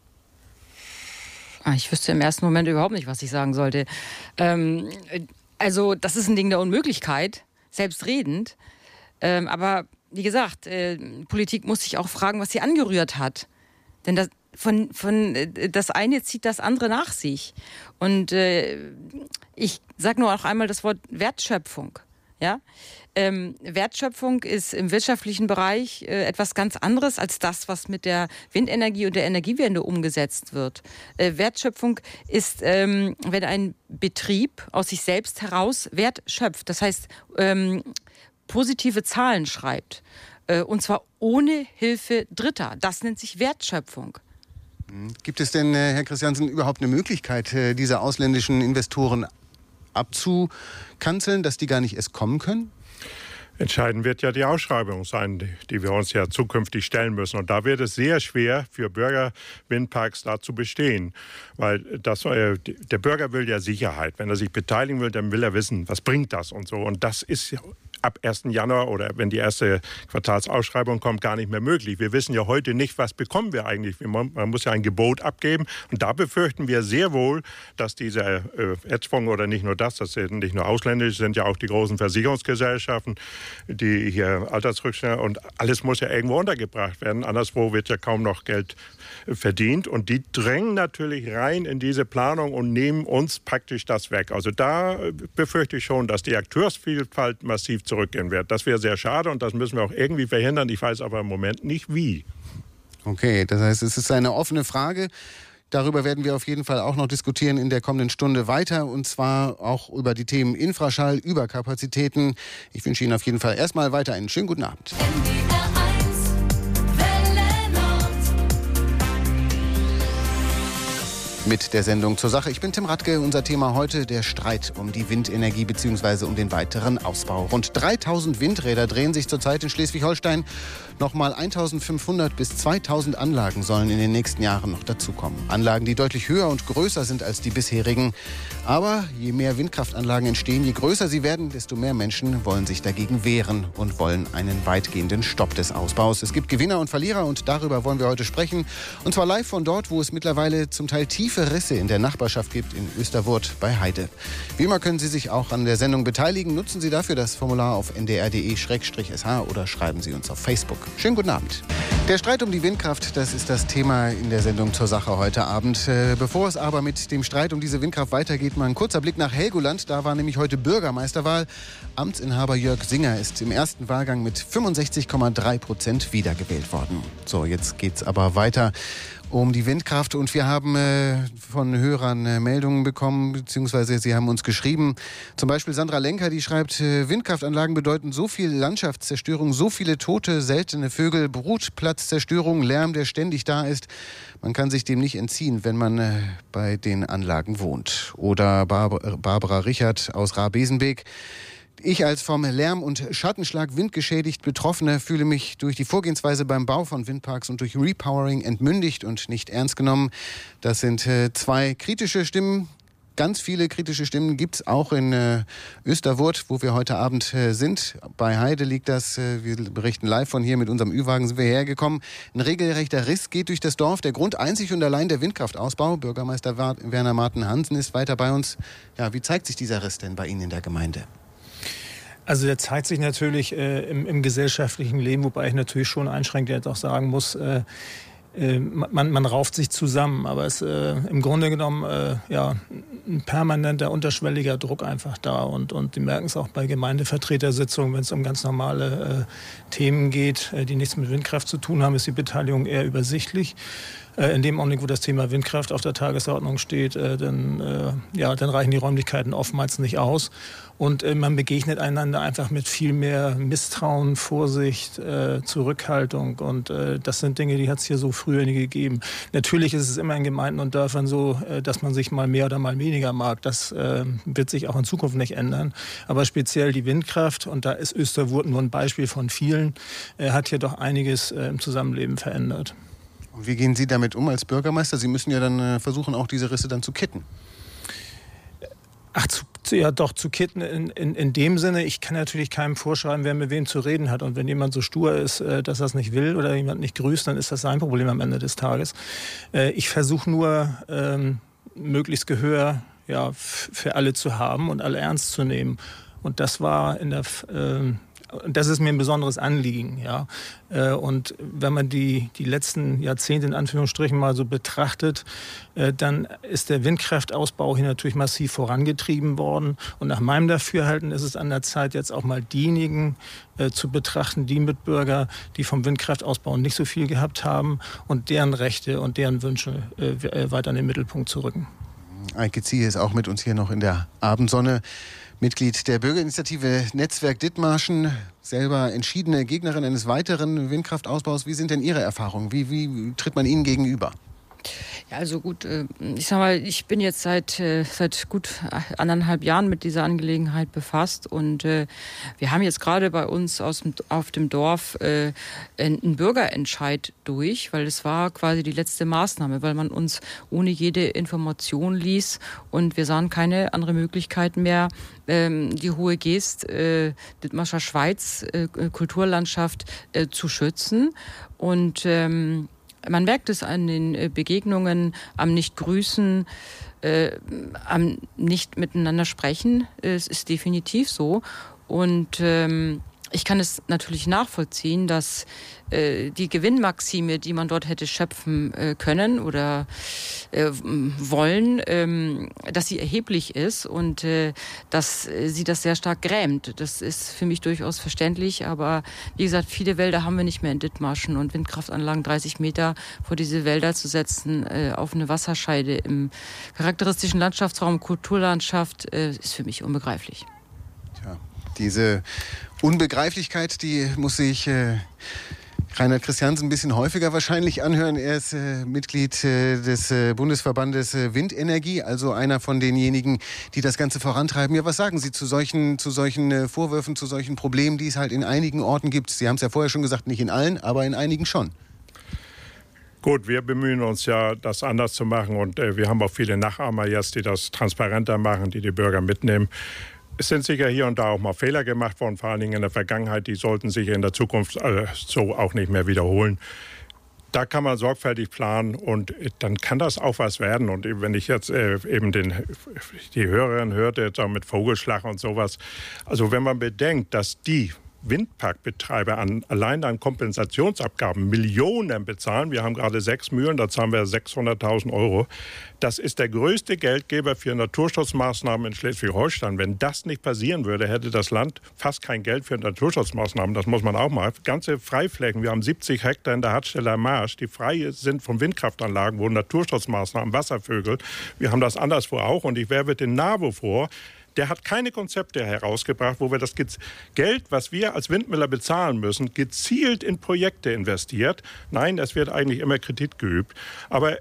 Ich wüsste im ersten Moment überhaupt nicht, was ich sagen sollte. Ähm, also das ist ein Ding der Unmöglichkeit, selbstredend. Ähm, aber wie gesagt, äh, Politik muss sich auch fragen, was sie angerührt hat. Denn das, von, von, äh, das eine zieht das andere nach sich. Und äh, ich sage nur auch einmal das Wort Wertschöpfung. Ja? Ähm, Wertschöpfung ist im wirtschaftlichen Bereich äh, etwas ganz anderes als das, was mit der Windenergie und der Energiewende umgesetzt wird. Äh, Wertschöpfung ist, ähm, wenn ein Betrieb aus sich selbst heraus Wert schöpft. Das heißt, ähm, positive Zahlen schreibt. Äh, und zwar ohne Hilfe Dritter. Das nennt sich Wertschöpfung. Gibt es denn, Herr Christiansen, überhaupt eine Möglichkeit, diese ausländischen Investoren abzukanzeln, dass die gar nicht erst kommen können? Entscheidend wird ja die Ausschreibung sein, die, die wir uns ja zukünftig stellen müssen. Und da wird es sehr schwer für Bürger-Windparks da zu bestehen. Weil das, äh, der Bürger will ja Sicherheit. Wenn er sich beteiligen will, dann will er wissen, was bringt das und so. Und das ist ab ersten Januar oder wenn die erste Quartalsausschreibung kommt, gar nicht mehr möglich. Wir wissen ja heute nicht, was bekommen wir eigentlich. Man muss ja ein Gebot abgeben. Und da befürchten wir sehr wohl, dass dieser äh, Hedgefonds oder nicht nur das, das sind nicht nur ausländische, sind ja auch die großen Versicherungsgesellschaften, die hier Altersrückstände und alles muss ja irgendwo untergebracht werden. Anderswo wird ja kaum noch Geld verdient. Und die drängen natürlich rein in diese Planung und nehmen uns praktisch das weg. Also da befürchte ich schon, dass die Akteursvielfalt massiv zurückgehen wird. Das wäre sehr schade und das müssen wir auch irgendwie verhindern. Ich weiß aber im Moment nicht, wie. Okay, das heißt, es ist eine offene Frage. Darüber werden wir auf jeden Fall auch noch diskutieren in der kommenden Stunde weiter. Und zwar auch über die Themen Infraschall, Überkapazitäten. Ich wünsche Ihnen auf jeden Fall erstmal weiter einen schönen guten Abend. Mit der Sendung zur Sache. Ich bin Tim Radke. Unser Thema heute der Streit um die Windenergie bzw. um den weiteren Ausbau. Rund dreitausend Windräder drehen sich zurzeit in Schleswig-Holstein. Nochmal eintausendfünfhundert bis zweitausend Anlagen sollen in den nächsten Jahren noch dazukommen. Anlagen, die deutlich höher und größer sind als die bisherigen. Aber je mehr Windkraftanlagen entstehen, je größer sie werden, desto mehr Menschen wollen sich dagegen wehren und wollen einen weitgehenden Stopp des Ausbaus. Es gibt Gewinner und Verlierer und darüber wollen wir heute sprechen. Und zwar live von dort, wo es mittlerweile zum Teil tiefe Risse in der Nachbarschaft gibt, in Österwurth bei Heide. Wie immer können Sie sich auch an der Sendung beteiligen. Nutzen Sie dafür das Formular auf n d r punkt d e slash s h oder schreiben Sie uns auf Facebook. Schönen guten Abend. Der Streit um die Windkraft, das ist das Thema in der Sendung zur Sache heute Abend. Äh, bevor es aber mit dem Streit um diese Windkraft weitergeht, mal ein kurzer Blick nach Helgoland. Da war nämlich heute Bürgermeisterwahl. Amtsinhaber Jörg Singer ist im ersten Wahlgang mit fünfundsechzig Komma drei Prozent wiedergewählt worden. So, jetzt geht's aber weiter um die Windkraft und wir haben äh, von Hörern äh, Meldungen bekommen, beziehungsweise sie haben uns geschrieben. Zum Beispiel Sandra Lenker, die schreibt, äh, Windkraftanlagen bedeuten so viel Landschaftszerstörung, so viele tote, seltene Vögel, Brutplatzzerstörung, Lärm, der ständig da ist. Man kann sich dem nicht entziehen, wenn man äh, bei den Anlagen wohnt. Oder Bar- Barbara Richard aus Rahr-Besenbeek. Ich als vom Lärm- und Schattenschlag windgeschädigt Betroffene fühle mich durch die Vorgehensweise beim Bau von Windparks und durch Repowering entmündigt und nicht ernst genommen. Das sind äh, zwei kritische Stimmen. Ganz viele kritische Stimmen gibt es auch in äh, Österwurth, wo wir heute Abend äh, sind. Bei Heide liegt das, äh, wir berichten live von hier, mit unserem Ü-Wagen sind wir hergekommen. Ein regelrechter Riss geht durch das Dorf. Der Grund einzig und allein der Windkraftausbau. Bürgermeister Werner Martin Hansen ist weiter bei uns. Ja, wie zeigt sich dieser Riss denn bei Ihnen in der Gemeinde? Also der zeigt sich natürlich äh, im, im gesellschaftlichen Leben, wobei ich natürlich schon einschränkend jetzt auch sagen muss, äh, äh, man, man rauft sich zusammen, aber es ist äh, im Grunde genommen äh, ja, ein permanenter, unterschwelliger Druck einfach da und, und die merken es auch bei Gemeindevertretersitzungen, wenn es um ganz normale äh, Themen geht, äh, die nichts mit Windkraft zu tun haben, ist die Beteiligung eher übersichtlich. Äh, in dem Augenblick, wo das Thema Windkraft auf der Tagesordnung steht, äh, dann, äh, ja, dann reichen die Räumlichkeiten oftmals nicht aus. Und äh, man begegnet einander einfach mit viel mehr Misstrauen, Vorsicht, äh, Zurückhaltung. Und äh, das sind Dinge, die hat es hier so früher nie gegeben. Natürlich ist es immer in Gemeinden und Dörfern so, äh, dass man sich mal mehr oder mal weniger mag. Das äh, wird sich auch in Zukunft nicht ändern. Aber speziell die Windkraft, und da ist Österwurth nur ein Beispiel von vielen, äh, hat hier doch einiges äh, im Zusammenleben verändert. Und wie gehen Sie damit um als Bürgermeister? Sie müssen ja dann äh, versuchen, auch diese Risse dann zu kitten. Ach, zu, ja doch, zu kitten in, in, in dem Sinne, ich kann natürlich keinem vorschreiben, wer mit wem zu reden hat. Und wenn jemand so stur ist, äh, dass er es nicht will oder jemand nicht grüßt, dann ist das sein Problem am Ende des Tages. Äh, ich versuche nur, ähm, möglichst Gehör ja, f- für alle zu haben und alle ernst zu nehmen. Und das war in der... Äh, Das ist mir ein besonderes Anliegen, ja. Und wenn man die, die letzten Jahrzehnte in Anführungsstrichen mal so betrachtet, dann ist der Windkraftausbau hier natürlich massiv vorangetrieben worden. Und nach meinem Dafürhalten ist es an der Zeit, jetzt auch mal diejenigen äh, zu betrachten, die Mitbürger, die vom Windkraftausbau nicht so viel gehabt haben und deren Rechte und deren Wünsche äh, weiter in den Mittelpunkt zu rücken. Eike Ziehe ist auch mit uns hier noch in der Abendsonne. Mitglied der Bürgerinitiative Netzwerk Dithmarschen, selber entschiedene Gegnerin eines weiteren Windkraftausbaus. Wie sind denn Ihre Erfahrungen? Wie, wie tritt man Ihnen gegenüber? Ja, also gut, ich sag mal, ich bin jetzt seit, seit gut anderthalb Jahren mit dieser Angelegenheit befasst und äh, wir haben jetzt gerade bei uns aus dem, auf dem Dorf äh, einen Bürgerentscheid durch, weil es war quasi die letzte Maßnahme, weil man uns ohne jede Information ließ und wir sahen keine andere Möglichkeit mehr, ähm, die Hohe Geest, äh, Dithmarscher Schweiz, äh, Kulturlandschaft äh, zu schützen und ähm, man merkt es an den Begegnungen, am Nicht-Grüßen, äh, am Nicht-Miteinander sprechen. Es ist definitiv so. Und ähm, ich kann es natürlich nachvollziehen, dass äh, die Gewinnmaxime, die man dort hätte schöpfen äh, können oder äh, wollen, ähm, dass sie erheblich ist und äh, dass äh, sie das sehr stark grämt. Das ist für mich durchaus verständlich, aber wie gesagt, viele Wälder haben wir nicht mehr in Dithmarschen und Windkraftanlagen dreißig Meter vor diese Wälder zu setzen, äh, auf eine Wasserscheide im charakteristischen Landschaftsraum, Kulturlandschaft, äh, ist für mich unbegreiflich. Tja, diese Unbegreiflichkeit, die muss sich äh, Reinhard Christiansen ein bisschen häufiger wahrscheinlich anhören. Er ist äh, Mitglied äh, des äh, Bundesverbandes äh, Windenergie, also einer von denjenigen, die das Ganze vorantreiben. Ja, was sagen Sie zu solchen, zu solchen äh, Vorwürfen, zu solchen Problemen, die es halt in einigen Orten gibt? Sie haben es ja vorher schon gesagt, nicht in allen, aber in einigen schon. Gut, wir bemühen uns ja, das anders zu machen und äh, wir haben auch viele Nachahmer jetzt, die das transparenter machen, die die Bürger mitnehmen. Es sind sicher hier und da auch mal Fehler gemacht worden, vor allen Dingen in der Vergangenheit. Die sollten sich in der Zukunft äh, so auch nicht mehr wiederholen. Da kann man sorgfältig planen und dann kann das auch was werden. Und wenn ich jetzt äh, eben den, die Hörerin hörte, jetzt auch mit Vogelschlag und sowas. Also wenn man bedenkt, dass die Windparkbetreiber an, allein an Kompensationsabgaben Millionen bezahlen. Wir haben gerade sechs Mühlen, da zahlen wir sechshunderttausend Euro. Das ist der größte Geldgeber für Naturschutzmaßnahmen in Schleswig-Holstein. Wenn das nicht passieren würde, hätte das Land fast kein Geld für Naturschutzmaßnahmen. Das muss man auch mal. Ganze Freiflächen, wir haben siebzig Hektar in der Hartsteller Marsch, die frei sind von Windkraftanlagen, wo Naturschutzmaßnahmen, Wasservögel. Wir haben das anderswo auch und ich werfe den NABU vor. Der hat keine Konzepte herausgebracht, wo wir das Geld, was wir als Windmüller bezahlen müssen, gezielt in Projekte investiert. Nein, es wird eigentlich immer Kredit geübt. Aber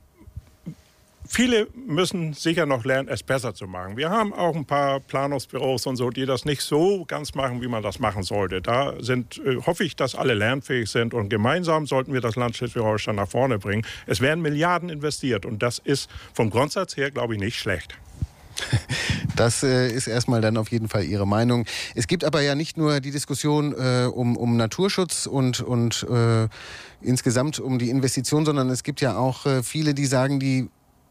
viele müssen sicher noch lernen, es besser zu machen. Wir haben auch ein paar Planungsbüros und so, die das nicht so ganz machen, wie man das machen sollte. Da sind, äh, hoffe ich, dass alle lernfähig sind und gemeinsam sollten wir das Land Schleswig-Holstein nach vorne bringen. Es werden Milliarden investiert und das ist vom Grundsatz her, glaube ich, nicht schlecht. Das äh, ist erstmal dann auf jeden Fall Ihre Meinung. Es gibt aber ja nicht nur die Diskussion äh, um, um Naturschutz und, und äh, insgesamt um die Investition, sondern es gibt ja auch äh, viele, die sagen, die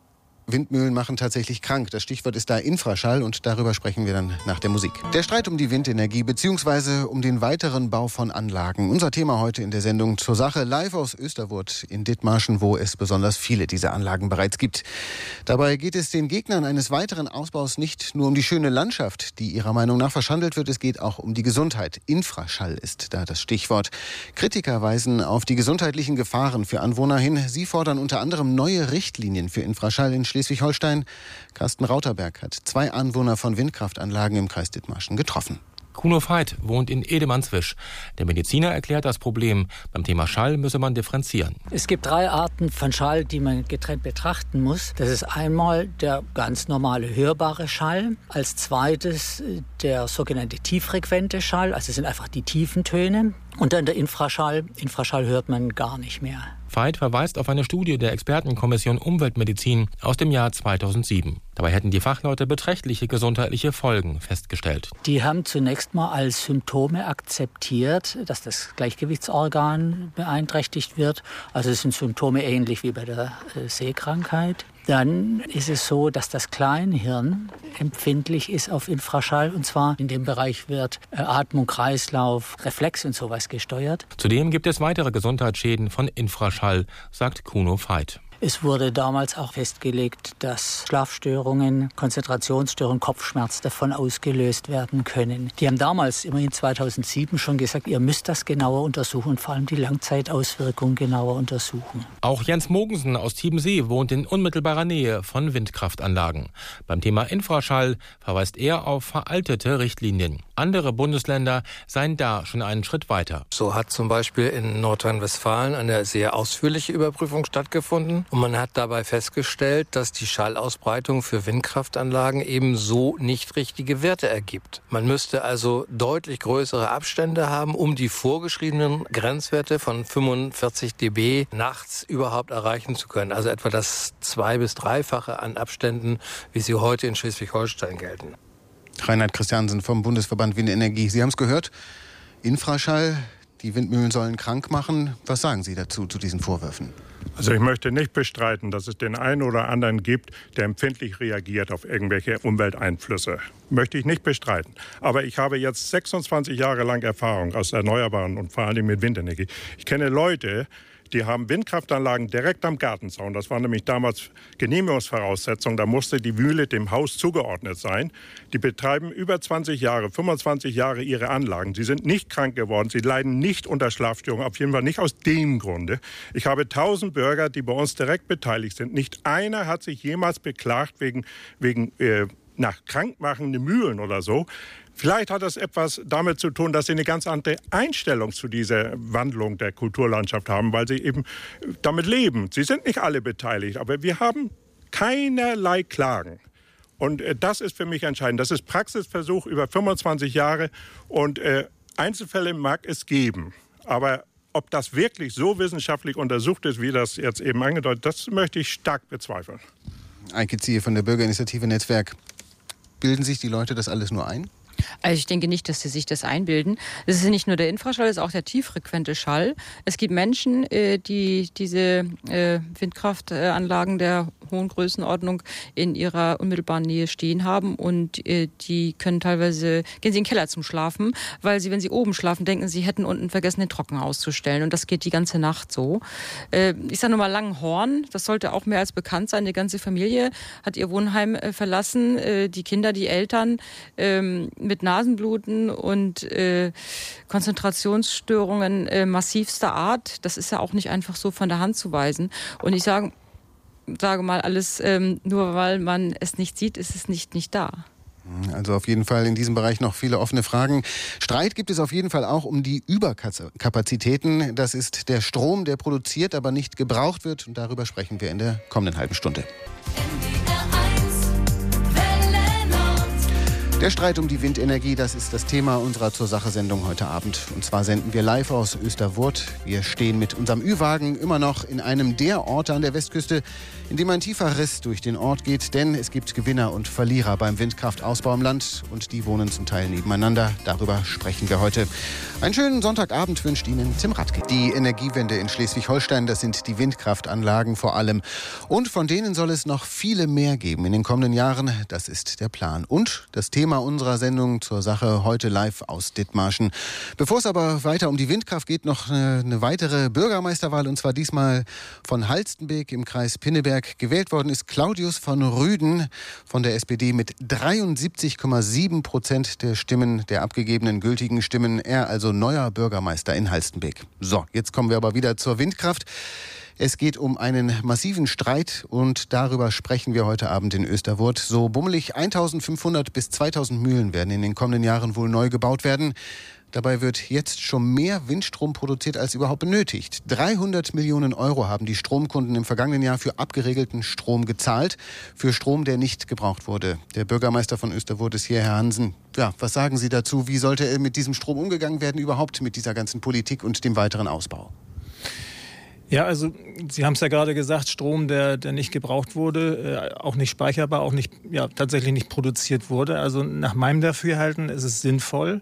Windmühlen machen tatsächlich krank. Das Stichwort ist da Infraschall und darüber sprechen wir dann nach der Musik. Der Streit um die Windenergie bzw. um den weiteren Bau von Anlagen. Unser Thema heute in der Sendung zur Sache live aus Österwurth in Dithmarschen, wo es besonders viele dieser Anlagen bereits gibt. Dabei geht es den Gegnern eines weiteren Ausbaus nicht nur um die schöne Landschaft, die ihrer Meinung nach verschandelt wird. Es geht auch um die Gesundheit. Infraschall ist da das Stichwort. Kritiker weisen auf die gesundheitlichen Gefahren für Anwohner hin. Sie fordern unter anderem neue Richtlinien für Infraschall in Schleswig-Holstein. Carsten Rauterberg hat zwei Anwohner von Windkraftanlagen im Kreis Dithmarschen getroffen. Kuno Veit wohnt in Edemannswisch. Der Mediziner erklärt das Problem. Beim Thema Schall müsse man differenzieren. Es gibt drei Arten von Schall, die man getrennt betrachten muss. Das ist einmal der ganz normale hörbare Schall. Als zweites der sogenannte tieffrequente Schall. Also es sind einfach die tiefen Töne. Und dann der Infraschall. Infraschall hört man gar nicht mehr. Veit verweist auf eine Studie der Expertenkommission Umweltmedizin aus dem Jahr zweitausendsieben. Dabei hätten die Fachleute beträchtliche gesundheitliche Folgen festgestellt. Die haben zunächst mal als Symptome akzeptiert, dass das Gleichgewichtsorgan beeinträchtigt wird. Also es sind Symptome ähnlich wie bei der äh, Sehkrankheit. Dann ist es so, dass das Kleinhirn empfindlich ist auf Infraschall. Und zwar in dem Bereich wird äh, Atmung, Kreislauf, Reflex und sowas gesteuert. Zudem gibt es weitere Gesundheitsschäden von Infraschall, sagt Kuno Veit. Es wurde damals auch festgelegt, dass Schlafstörungen, Konzentrationsstörungen, Kopfschmerz davon ausgelöst werden können. Die haben damals, immerhin zweitausendsieben, schon gesagt, ihr müsst das genauer untersuchen und vor allem die Langzeitauswirkungen genauer untersuchen. Auch Jens Mogensen aus Tiebensee wohnt in unmittelbarer Nähe von Windkraftanlagen. Beim Thema Infraschall verweist er auf veraltete Richtlinien. Andere Bundesländer seien da schon einen Schritt weiter. So hat zum Beispiel in Nordrhein-Westfalen eine sehr ausführliche Überprüfung stattgefunden. Und man hat dabei festgestellt, dass die Schallausbreitung für Windkraftanlagen eben so nicht richtige Werte ergibt. Man müsste also deutlich größere Abstände haben, um die vorgeschriebenen Grenzwerte von fünfundvierzig Dezibel nachts überhaupt erreichen zu können. Also etwa das zwei- bis dreifache an Abständen, wie sie heute in Schleswig-Holstein gelten. Reinhard Christiansen vom Bundesverband Windenergie. Sie haben es gehört, Infraschall, die Windmühlen sollen krank machen. Was sagen Sie dazu, zu diesen Vorwürfen? Also ich möchte nicht bestreiten, dass es den einen oder anderen gibt, der empfindlich reagiert auf irgendwelche Umwelteinflüsse. Möchte ich nicht bestreiten. Aber ich habe jetzt sechsundzwanzig Jahre lang Erfahrung aus Erneuerbaren und vor allem mit Windenergie. Ich kenne Leute, die haben Windkraftanlagen direkt am Gartenzaun. Das war nämlich damals Genehmigungsvoraussetzung. Da musste die Mühle dem Haus zugeordnet sein. Die betreiben über zwanzig Jahre, fünfundzwanzig Jahre ihre Anlagen. Sie sind nicht krank geworden. Sie leiden nicht unter Schlafstörungen. Auf jeden Fall nicht aus dem Grunde. Ich habe tausend Bürger, die bei uns direkt beteiligt sind. Nicht einer hat sich jemals beklagt wegen, wegen äh, nach krankmachende Mühlen oder so. Vielleicht hat das etwas damit zu tun, dass sie eine ganz andere Einstellung zu dieser Wandlung der Kulturlandschaft haben, weil sie eben damit leben. Sie sind nicht alle beteiligt, aber wir haben keinerlei Klagen. Und äh, das ist für mich entscheidend. Das ist Praxisversuch über fünfundzwanzig Jahre und äh, Einzelfälle mag es geben. Aber ob das wirklich so wissenschaftlich untersucht ist, wie das jetzt eben angedeutet, das möchte ich stark bezweifeln. Eike Ziehe von der Bürgerinitiative Netzwerk. Bilden sich die Leute das alles nur ein? Also ich denke nicht, dass sie sich das einbilden. Es ist nicht nur der Infraschall, es ist auch der tieffrequente Schall. Es gibt Menschen, die diese Windkraftanlagen der hohen Größenordnung in ihrer unmittelbaren Nähe stehen haben und die können teilweise, gehen sie in den Keller zum Schlafen, weil sie, wenn sie oben schlafen, denken, sie hätten unten vergessen, den Trocken auszustellen und das geht die ganze Nacht so. Ich sage nur mal Langenhorn, das sollte auch mehr als bekannt sein. Die ganze Familie hat ihr Wohnheim verlassen, die Kinder, die Eltern mit Nasenbluten und äh, Konzentrationsstörungen äh, massivster Art. Das ist ja auch nicht einfach so von der Hand zu weisen. Und ich sage, sage mal, alles ähm, nur weil man es nicht sieht, ist es nicht, nicht da. Also auf jeden Fall in diesem Bereich noch viele offene Fragen. Streit gibt es auf jeden Fall auch um die Überkapazitäten. Das ist der Strom, der produziert, aber nicht gebraucht wird. Und darüber sprechen wir in der kommenden halben Stunde. Der Streit um die Windenergie, das ist das Thema unserer Zur-Sache-Sendung heute Abend. Und zwar senden wir live aus Österwurth. Wir stehen mit unserem Ü-Wagen immer noch in einem der Orte an der Westküste, in dem ein tiefer Riss durch den Ort geht. Denn es gibt Gewinner und Verlierer beim Windkraftausbau im Land. Und die wohnen zum Teil nebeneinander. Darüber sprechen wir heute. Einen schönen Sonntagabend wünscht Ihnen Tim Radke. Die Energiewende in Schleswig-Holstein, das sind die Windkraftanlagen vor allem. Und von denen soll es noch viele mehr geben in den kommenden Jahren. Das ist der Plan. Und das Thema unserer Sendung Zur Sache heute live aus Dithmarschen. Bevor es aber weiter um die Windkraft geht, noch eine, eine weitere Bürgermeisterwahl, und zwar diesmal von Halstenbek im Kreis Pinneberg. Gewählt worden ist Claudius von Rüden von der S P D mit dreiundsiebzig Komma sieben Prozent der Stimmen, der abgegebenen gültigen Stimmen. Er also neuer Bürgermeister in Halstenbek. So, jetzt kommen wir aber wieder zur Windkraft. Es geht um einen massiven Streit und darüber sprechen wir heute Abend in Österwurth. So bummelig eintausendfünfhundert bis zweitausend Mühlen werden in den kommenden Jahren wohl neu gebaut werden. Dabei wird jetzt schon mehr Windstrom produziert, als überhaupt benötigt. dreihundert Millionen Euro haben die Stromkunden im vergangenen Jahr für abgeregelten Strom gezahlt. Für Strom, der nicht gebraucht wurde. Der Bürgermeister von Österwurth ist hier, Herr Hansen. Ja, was sagen Sie dazu? Wie sollte mit diesem Strom umgegangen werden, überhaupt mit dieser ganzen Politik und dem weiteren Ausbau? Ja, also Sie haben es ja gerade gesagt, Strom, der, der nicht gebraucht wurde, äh, auch nicht speicherbar, auch nicht, ja, tatsächlich nicht produziert wurde. Also nach meinem Dafürhalten ist es sinnvoll,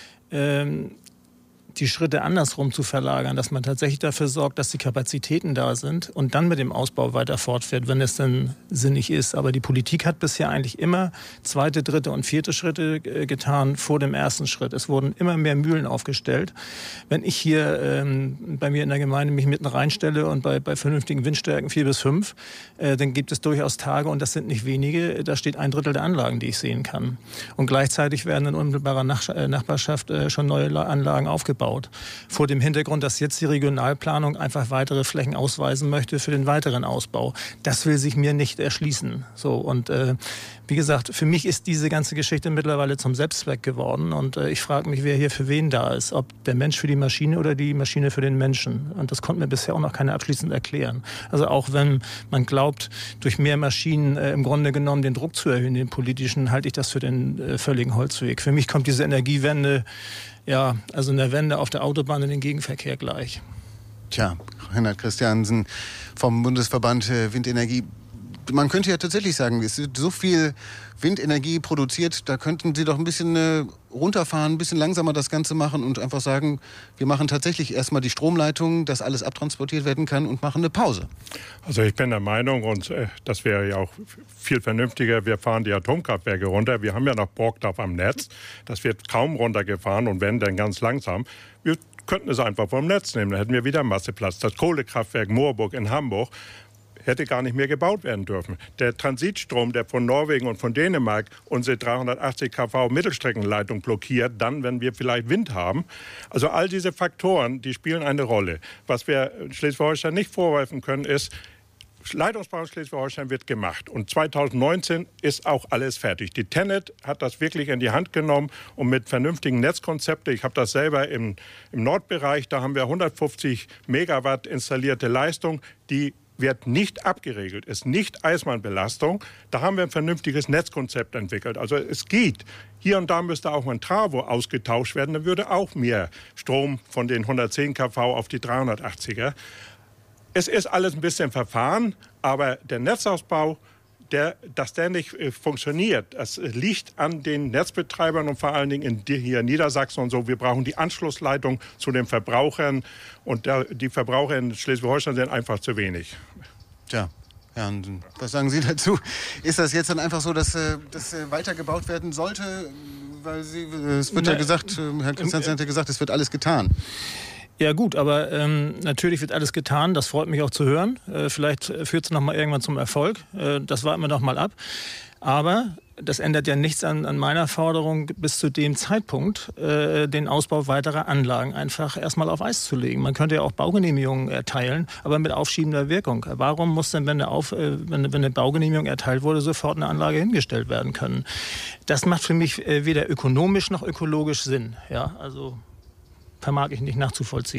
ähm, die Schritte andersrum zu verlagern, dass man tatsächlich dafür sorgt, dass die Kapazitäten da sind und dann mit dem Ausbau weiter fortfährt, wenn es denn sinnig ist. Aber die Politik hat bisher eigentlich immer zweite, dritte und vierte Schritte getan vor dem ersten Schritt. Es wurden immer mehr Mühlen aufgestellt. Wenn ich hier ähm, bei mir in der Gemeinde mich mitten reinstelle und bei, bei vernünftigen Windstärken vier bis fünf, äh, dann gibt es durchaus Tage, und das sind nicht wenige, da steht ein Drittel der Anlagen, die ich sehen kann. Und gleichzeitig werden in unmittelbarer Nach- äh, Nachbarschaft äh, schon neue La- Anlagen aufgebaut. Vor dem Hintergrund, dass jetzt die Regionalplanung einfach weitere Flächen ausweisen möchte für den weiteren Ausbau. Das will sich mir nicht erschließen. So, und äh, wie gesagt, für mich ist diese ganze Geschichte mittlerweile zum Selbstzweck geworden. Und äh, ich frage mich, wer hier für wen da ist. Ob der Mensch für die Maschine oder die Maschine für den Menschen. Und das konnte mir bisher auch noch keiner abschließend erklären. Also auch wenn man glaubt, durch mehr Maschinen äh, im Grunde genommen den Druck zu erhöhen, den politischen, halte ich das für den äh, völligen Holzweg. Für mich kommt diese Energiewende, ja, also eine Wende auf der Autobahn in den Gegenverkehr gleich. Tja, Reinhard Christiansen vom Bundesverband Windenergie. Man könnte ja tatsächlich sagen, es wird so viel Windenergie produziert, da könnten Sie doch ein bisschen äh, runterfahren, ein bisschen langsamer das Ganze machen und einfach sagen, wir machen tatsächlich erstmal die Stromleitung, dass alles abtransportiert werden kann, und machen eine Pause. Also ich bin der Meinung, und äh, das wäre ja auch viel vernünftiger, wir fahren die Atomkraftwerke runter. Wir haben ja noch Borgdorf am Netz, das wird kaum runtergefahren und wenn, dann ganz langsam. Wir könnten es einfach vom Netz nehmen, dann hätten wir wieder Masseplatz. Das Kohlekraftwerk Moorburg in Hamburg hätte gar nicht mehr gebaut werden dürfen. Der Transitstrom, der von Norwegen und von Dänemark unsere dreihundertachtzig Kilovolt Mittelstreckenleitung blockiert, dann, wenn wir vielleicht Wind haben. Also all diese Faktoren, die spielen eine Rolle. Was wir Schleswig-Holstein nicht vorwerfen können, ist, Leitungsbau in Schleswig-Holstein wird gemacht. Und zweitausendneunzehn ist auch alles fertig. Die TenneT hat das wirklich in die Hand genommen und mit vernünftigen Netzkonzepten, ich habe das selber im, im Nordbereich, da haben wir hundertfünfzig Megawatt installierte Leistung, die wird nicht abgeregelt, ist nicht Eismann-Belastung. Da haben wir ein vernünftiges Netzkonzept entwickelt. Also es geht. Hier und da müsste auch ein Travo ausgetauscht werden. Dann würde auch mehr Strom von den hundertzehn Kilovolt auf die dreihundertachtziger. Es ist alles ein bisschen verfahren, aber der Netzausbau, der, dass der nicht äh, funktioniert, das liegt an den Netzbetreibern und vor allen Dingen in die, hier in Niedersachsen und so. Wir brauchen die Anschlussleitung zu den Verbrauchern und der, die Verbraucher in Schleswig-Holstein sind einfach zu wenig. Tja, Herr Hansen, was sagen Sie dazu? Ist das jetzt dann einfach so, dass das weitergebaut werden sollte? Weil Sie, es wird ja gesagt, Herr Christiansen hat ja gesagt, es wird alles getan. Ja gut, aber ähm, natürlich wird alles getan, das freut mich auch zu hören. Äh, vielleicht führt es noch mal irgendwann zum Erfolg, äh, das warten wir noch mal ab. Aber das ändert ja nichts an, an meiner Forderung, bis zu dem Zeitpunkt äh, den Ausbau weiterer Anlagen einfach erstmal auf Eis zu legen. Man könnte ja auch Baugenehmigungen erteilen, aber mit aufschiebender Wirkung. Warum muss denn, wenn eine, Auf, äh, wenn, wenn eine Baugenehmigung erteilt wurde, sofort eine Anlage hingestellt werden können? Das macht für mich äh, weder ökonomisch noch ökologisch Sinn. Ja, also vermag ich nicht nachzuvollziehen.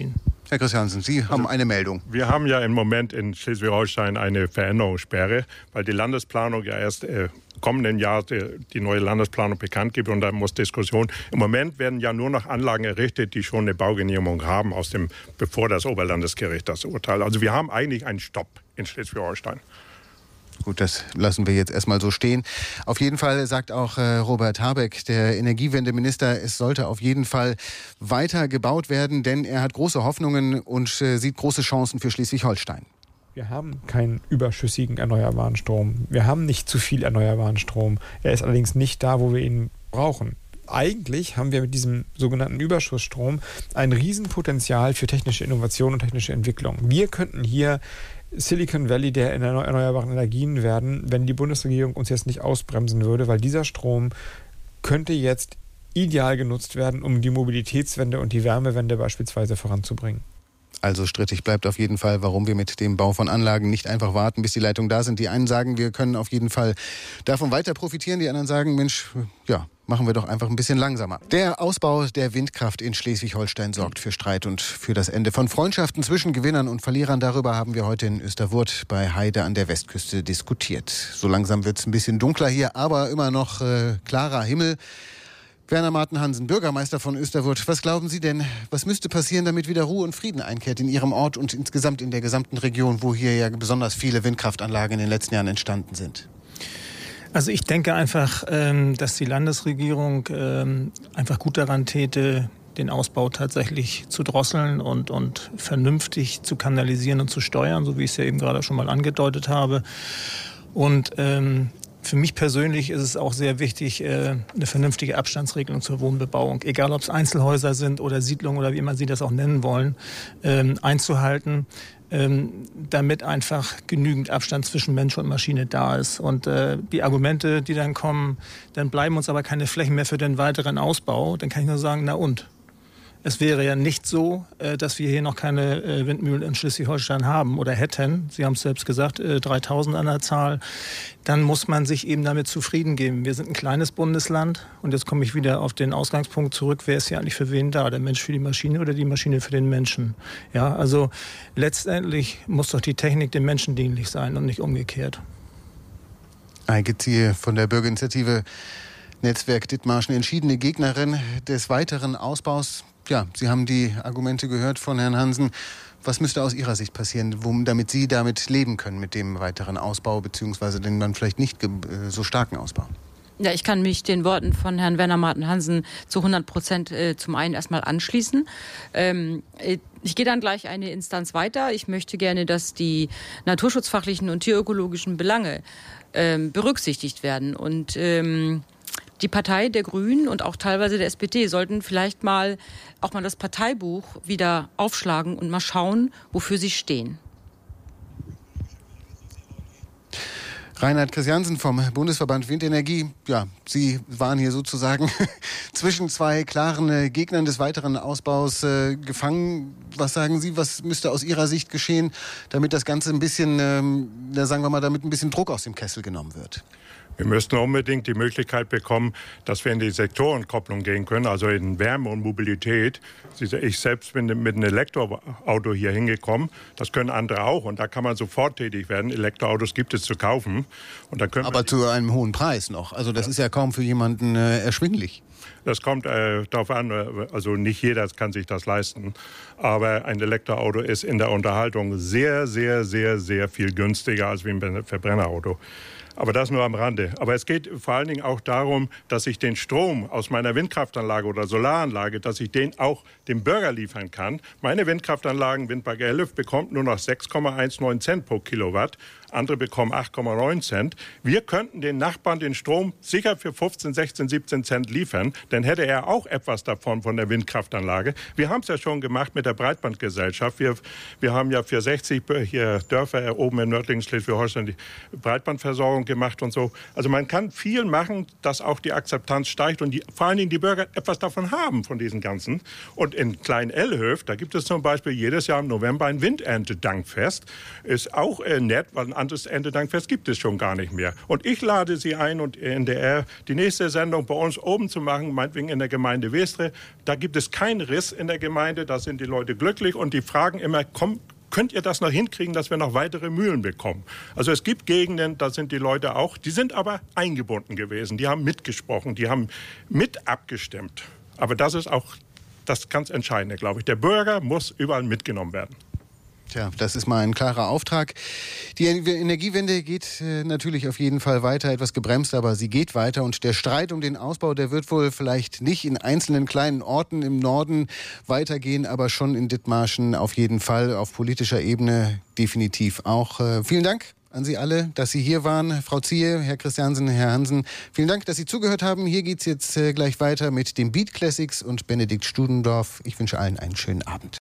Herr Christiansen, Sie haben also, eine Meldung. Wir haben ja im Moment in Schleswig-Holstein eine Veränderungssperre, weil die Landesplanung ja erst äh, kommenden Jahr die, die neue Landesplanung bekannt gibt und da muss Diskussion. Im Moment werden ja nur noch Anlagen errichtet, die schon eine Baugenehmigung haben, aus dem, bevor das Oberlandesgericht das urteilt. Also wir haben eigentlich einen Stopp in Schleswig-Holstein. Gut, das lassen wir jetzt erstmal so stehen. Auf jeden Fall sagt auch äh, Robert Habeck, der Energiewendeminister, es sollte auf jeden Fall weiter gebaut werden, denn er hat große Hoffnungen und äh, sieht große Chancen für Schleswig-Holstein. Wir haben keinen überschüssigen erneuerbaren Strom. Wir haben nicht zu viel erneuerbaren Strom. Er ist allerdings nicht da, wo wir ihn brauchen. Eigentlich haben wir mit diesem sogenannten Überschussstrom ein Riesenpotenzial für technische Innovation und technische Entwicklung. Wir könnten hier Silicon Valley der erneuerbaren Energien werden, wenn die Bundesregierung uns jetzt nicht ausbremsen würde, weil dieser Strom könnte jetzt ideal genutzt werden, um die Mobilitätswende und die Wärmewende beispielsweise voranzubringen. Also strittig bleibt auf jeden Fall, warum wir mit dem Bau von Anlagen nicht einfach warten, bis die Leitungen da sind. Die einen sagen, wir können auf jeden Fall davon weiter profitieren. Die anderen sagen, Mensch, ja, machen wir doch einfach ein bisschen langsamer. Der Ausbau der Windkraft in Schleswig-Holstein sorgt für Streit und für das Ende von Freundschaften zwischen Gewinnern und Verlierern. Darüber haben wir heute in Österwurth bei Heide an der Westküste diskutiert. So langsam wird es ein bisschen dunkler hier, aber immer noch äh, klarer Himmel. Werner Marten-Hansen, Bürgermeister von Österwurth, was glauben Sie denn, was müsste passieren, damit wieder Ruhe und Frieden einkehrt in Ihrem Ort und insgesamt in der gesamten Region, wo hier ja besonders viele Windkraftanlagen in den letzten Jahren entstanden sind? Also ich denke einfach, dass die Landesregierung einfach gut daran täte, den Ausbau tatsächlich zu drosseln und, und vernünftig zu kanalisieren und zu steuern, so wie ich es ja eben gerade schon mal angedeutet habe. Und ähm, für mich persönlich ist es auch sehr wichtig, eine vernünftige Abstandsregelung zur Wohnbebauung, egal ob es Einzelhäuser sind oder Siedlungen oder wie immer Sie das auch nennen wollen, einzuhalten, damit einfach genügend Abstand zwischen Mensch und Maschine da ist. Und die Argumente, die dann kommen, dann bleiben uns aber keine Flächen mehr für den weiteren Ausbau, dann kann ich nur sagen, na und? Es wäre ja nicht so, dass wir hier noch keine Windmühlen in Schleswig-Holstein haben oder hätten. Sie haben es selbst gesagt, dreitausend an der Zahl. Dann muss man sich eben damit zufrieden geben. Wir sind ein kleines Bundesland und jetzt komme ich wieder auf den Ausgangspunkt zurück. Wer ist ja eigentlich für wen da? Der Mensch für die Maschine oder die Maschine für den Menschen? Ja, also letztendlich muss doch die Technik dem Menschen dienlich sein und nicht umgekehrt. Eike Ziehe von der Bürgerinitiative Netzwerk Dithmarschen, entschiedene Gegnerin des weiteren Ausbaus. Ja, Sie haben die Argumente gehört von Herrn Hansen. Was müsste aus Ihrer Sicht passieren, damit Sie damit leben können mit dem weiteren Ausbau, beziehungsweise den dann vielleicht nicht so starken Ausbau? Ja, ich kann mich den Worten von Herrn Werner Marten-Hansen zu hundert Prozent äh, zum einen erstmal anschließen. Ähm, ich gehe dann gleich eine Instanz weiter. Ich möchte gerne, dass die naturschutzfachlichen und tierökologischen Belange ähm, berücksichtigt werden. Und ähm, die Partei der Grünen und auch teilweise der S P D sollten vielleicht mal auch mal das Parteibuch wieder aufschlagen und mal schauen, wofür sie stehen. Reinhard Christiansen vom Bundesverband Windenergie. Ja, Sie waren hier sozusagen zwischen zwei klaren Gegnern des weiteren Ausbaus äh, gefangen. Was sagen Sie, was müsste aus Ihrer Sicht geschehen, damit das Ganze ein bisschen, ähm, sagen wir mal, damit ein bisschen Druck aus dem Kessel genommen wird? Wir müssten unbedingt die Möglichkeit bekommen, dass wir in die Sektorenkopplung gehen können, also in Wärme und Mobilität. Ich selbst bin mit einem Elektroauto hier hingekommen. Das können andere auch. Und da kann man sofort tätig werden. Elektroautos gibt es zu kaufen. Und dann können Aber zu einem hohen Preis noch. Also das ja. ist ja kaum für jemanden äh, erschwinglich. Das kommt äh, darauf an, also nicht jeder kann sich das leisten. Aber ein Elektroauto ist in der Unterhaltung sehr, sehr, sehr, sehr viel günstiger als wie ein Verbrennerauto. Aber das nur am Rande. Aber es geht vor allen Dingen auch darum, dass ich den Strom aus meiner Windkraftanlage oder Solaranlage, dass ich den auch dem Bürger liefern kann. Meine Windkraftanlagen, Windpark elf, bekommt nur noch sechs Komma neunzehn Cent pro Kilowatt. Andere bekommen acht Komma neun Cent. Wir könnten den Nachbarn den Strom sicher für fünfzehn, sechzehn, siebzehn Cent liefern. Dann hätte er auch etwas davon von der Windkraftanlage. Wir haben es ja schon gemacht mit der Breitbandgesellschaft. Wir, wir haben ja für sechzig hier Dörfer oben im nördlichen Schleswig-Holstein die Breitbandversorgung gemacht und so. Also man kann viel machen, dass auch die Akzeptanz steigt und die, vor allen Dingen die Bürger etwas davon haben, von diesen Ganzen. Und in Klein-Ellhöf, da gibt es zum Beispiel jedes Jahr im November ein Winderntedankfest. Ist auch äh, nett, weil anderes Ende Dankfest gibt es schon gar nicht mehr. Und ich lade Sie ein, und N D R die nächste Sendung bei uns oben zu machen, meinetwegen in der Gemeinde Westre. Da gibt es keinen Riss in der Gemeinde, da sind die Leute glücklich und die fragen immer, komm, könnt ihr das noch hinkriegen, dass wir noch weitere Mühlen bekommen? Also es gibt Gegenden, da sind die Leute auch, die sind aber eingebunden gewesen, die haben mitgesprochen, die haben mit abgestimmt. Aber das ist auch das ganz Entscheidende, glaube ich. Der Bürger muss überall mitgenommen werden. Tja, das ist mal ein klarer Auftrag. Die Energiewende geht äh, natürlich auf jeden Fall weiter, etwas gebremst, aber sie geht weiter. Und der Streit um den Ausbau, der wird wohl vielleicht nicht in einzelnen kleinen Orten im Norden weitergehen, aber schon in Dithmarschen auf jeden Fall, auf politischer Ebene definitiv auch. Äh, vielen Dank an Sie alle, dass Sie hier waren. Frau Ziehe, Herr Christiansen, Herr Hansen, vielen Dank, dass Sie zugehört haben. Hier geht's jetzt äh, gleich weiter mit den Beat Classics und Benedikt Studendorf. Ich wünsche allen einen schönen Abend.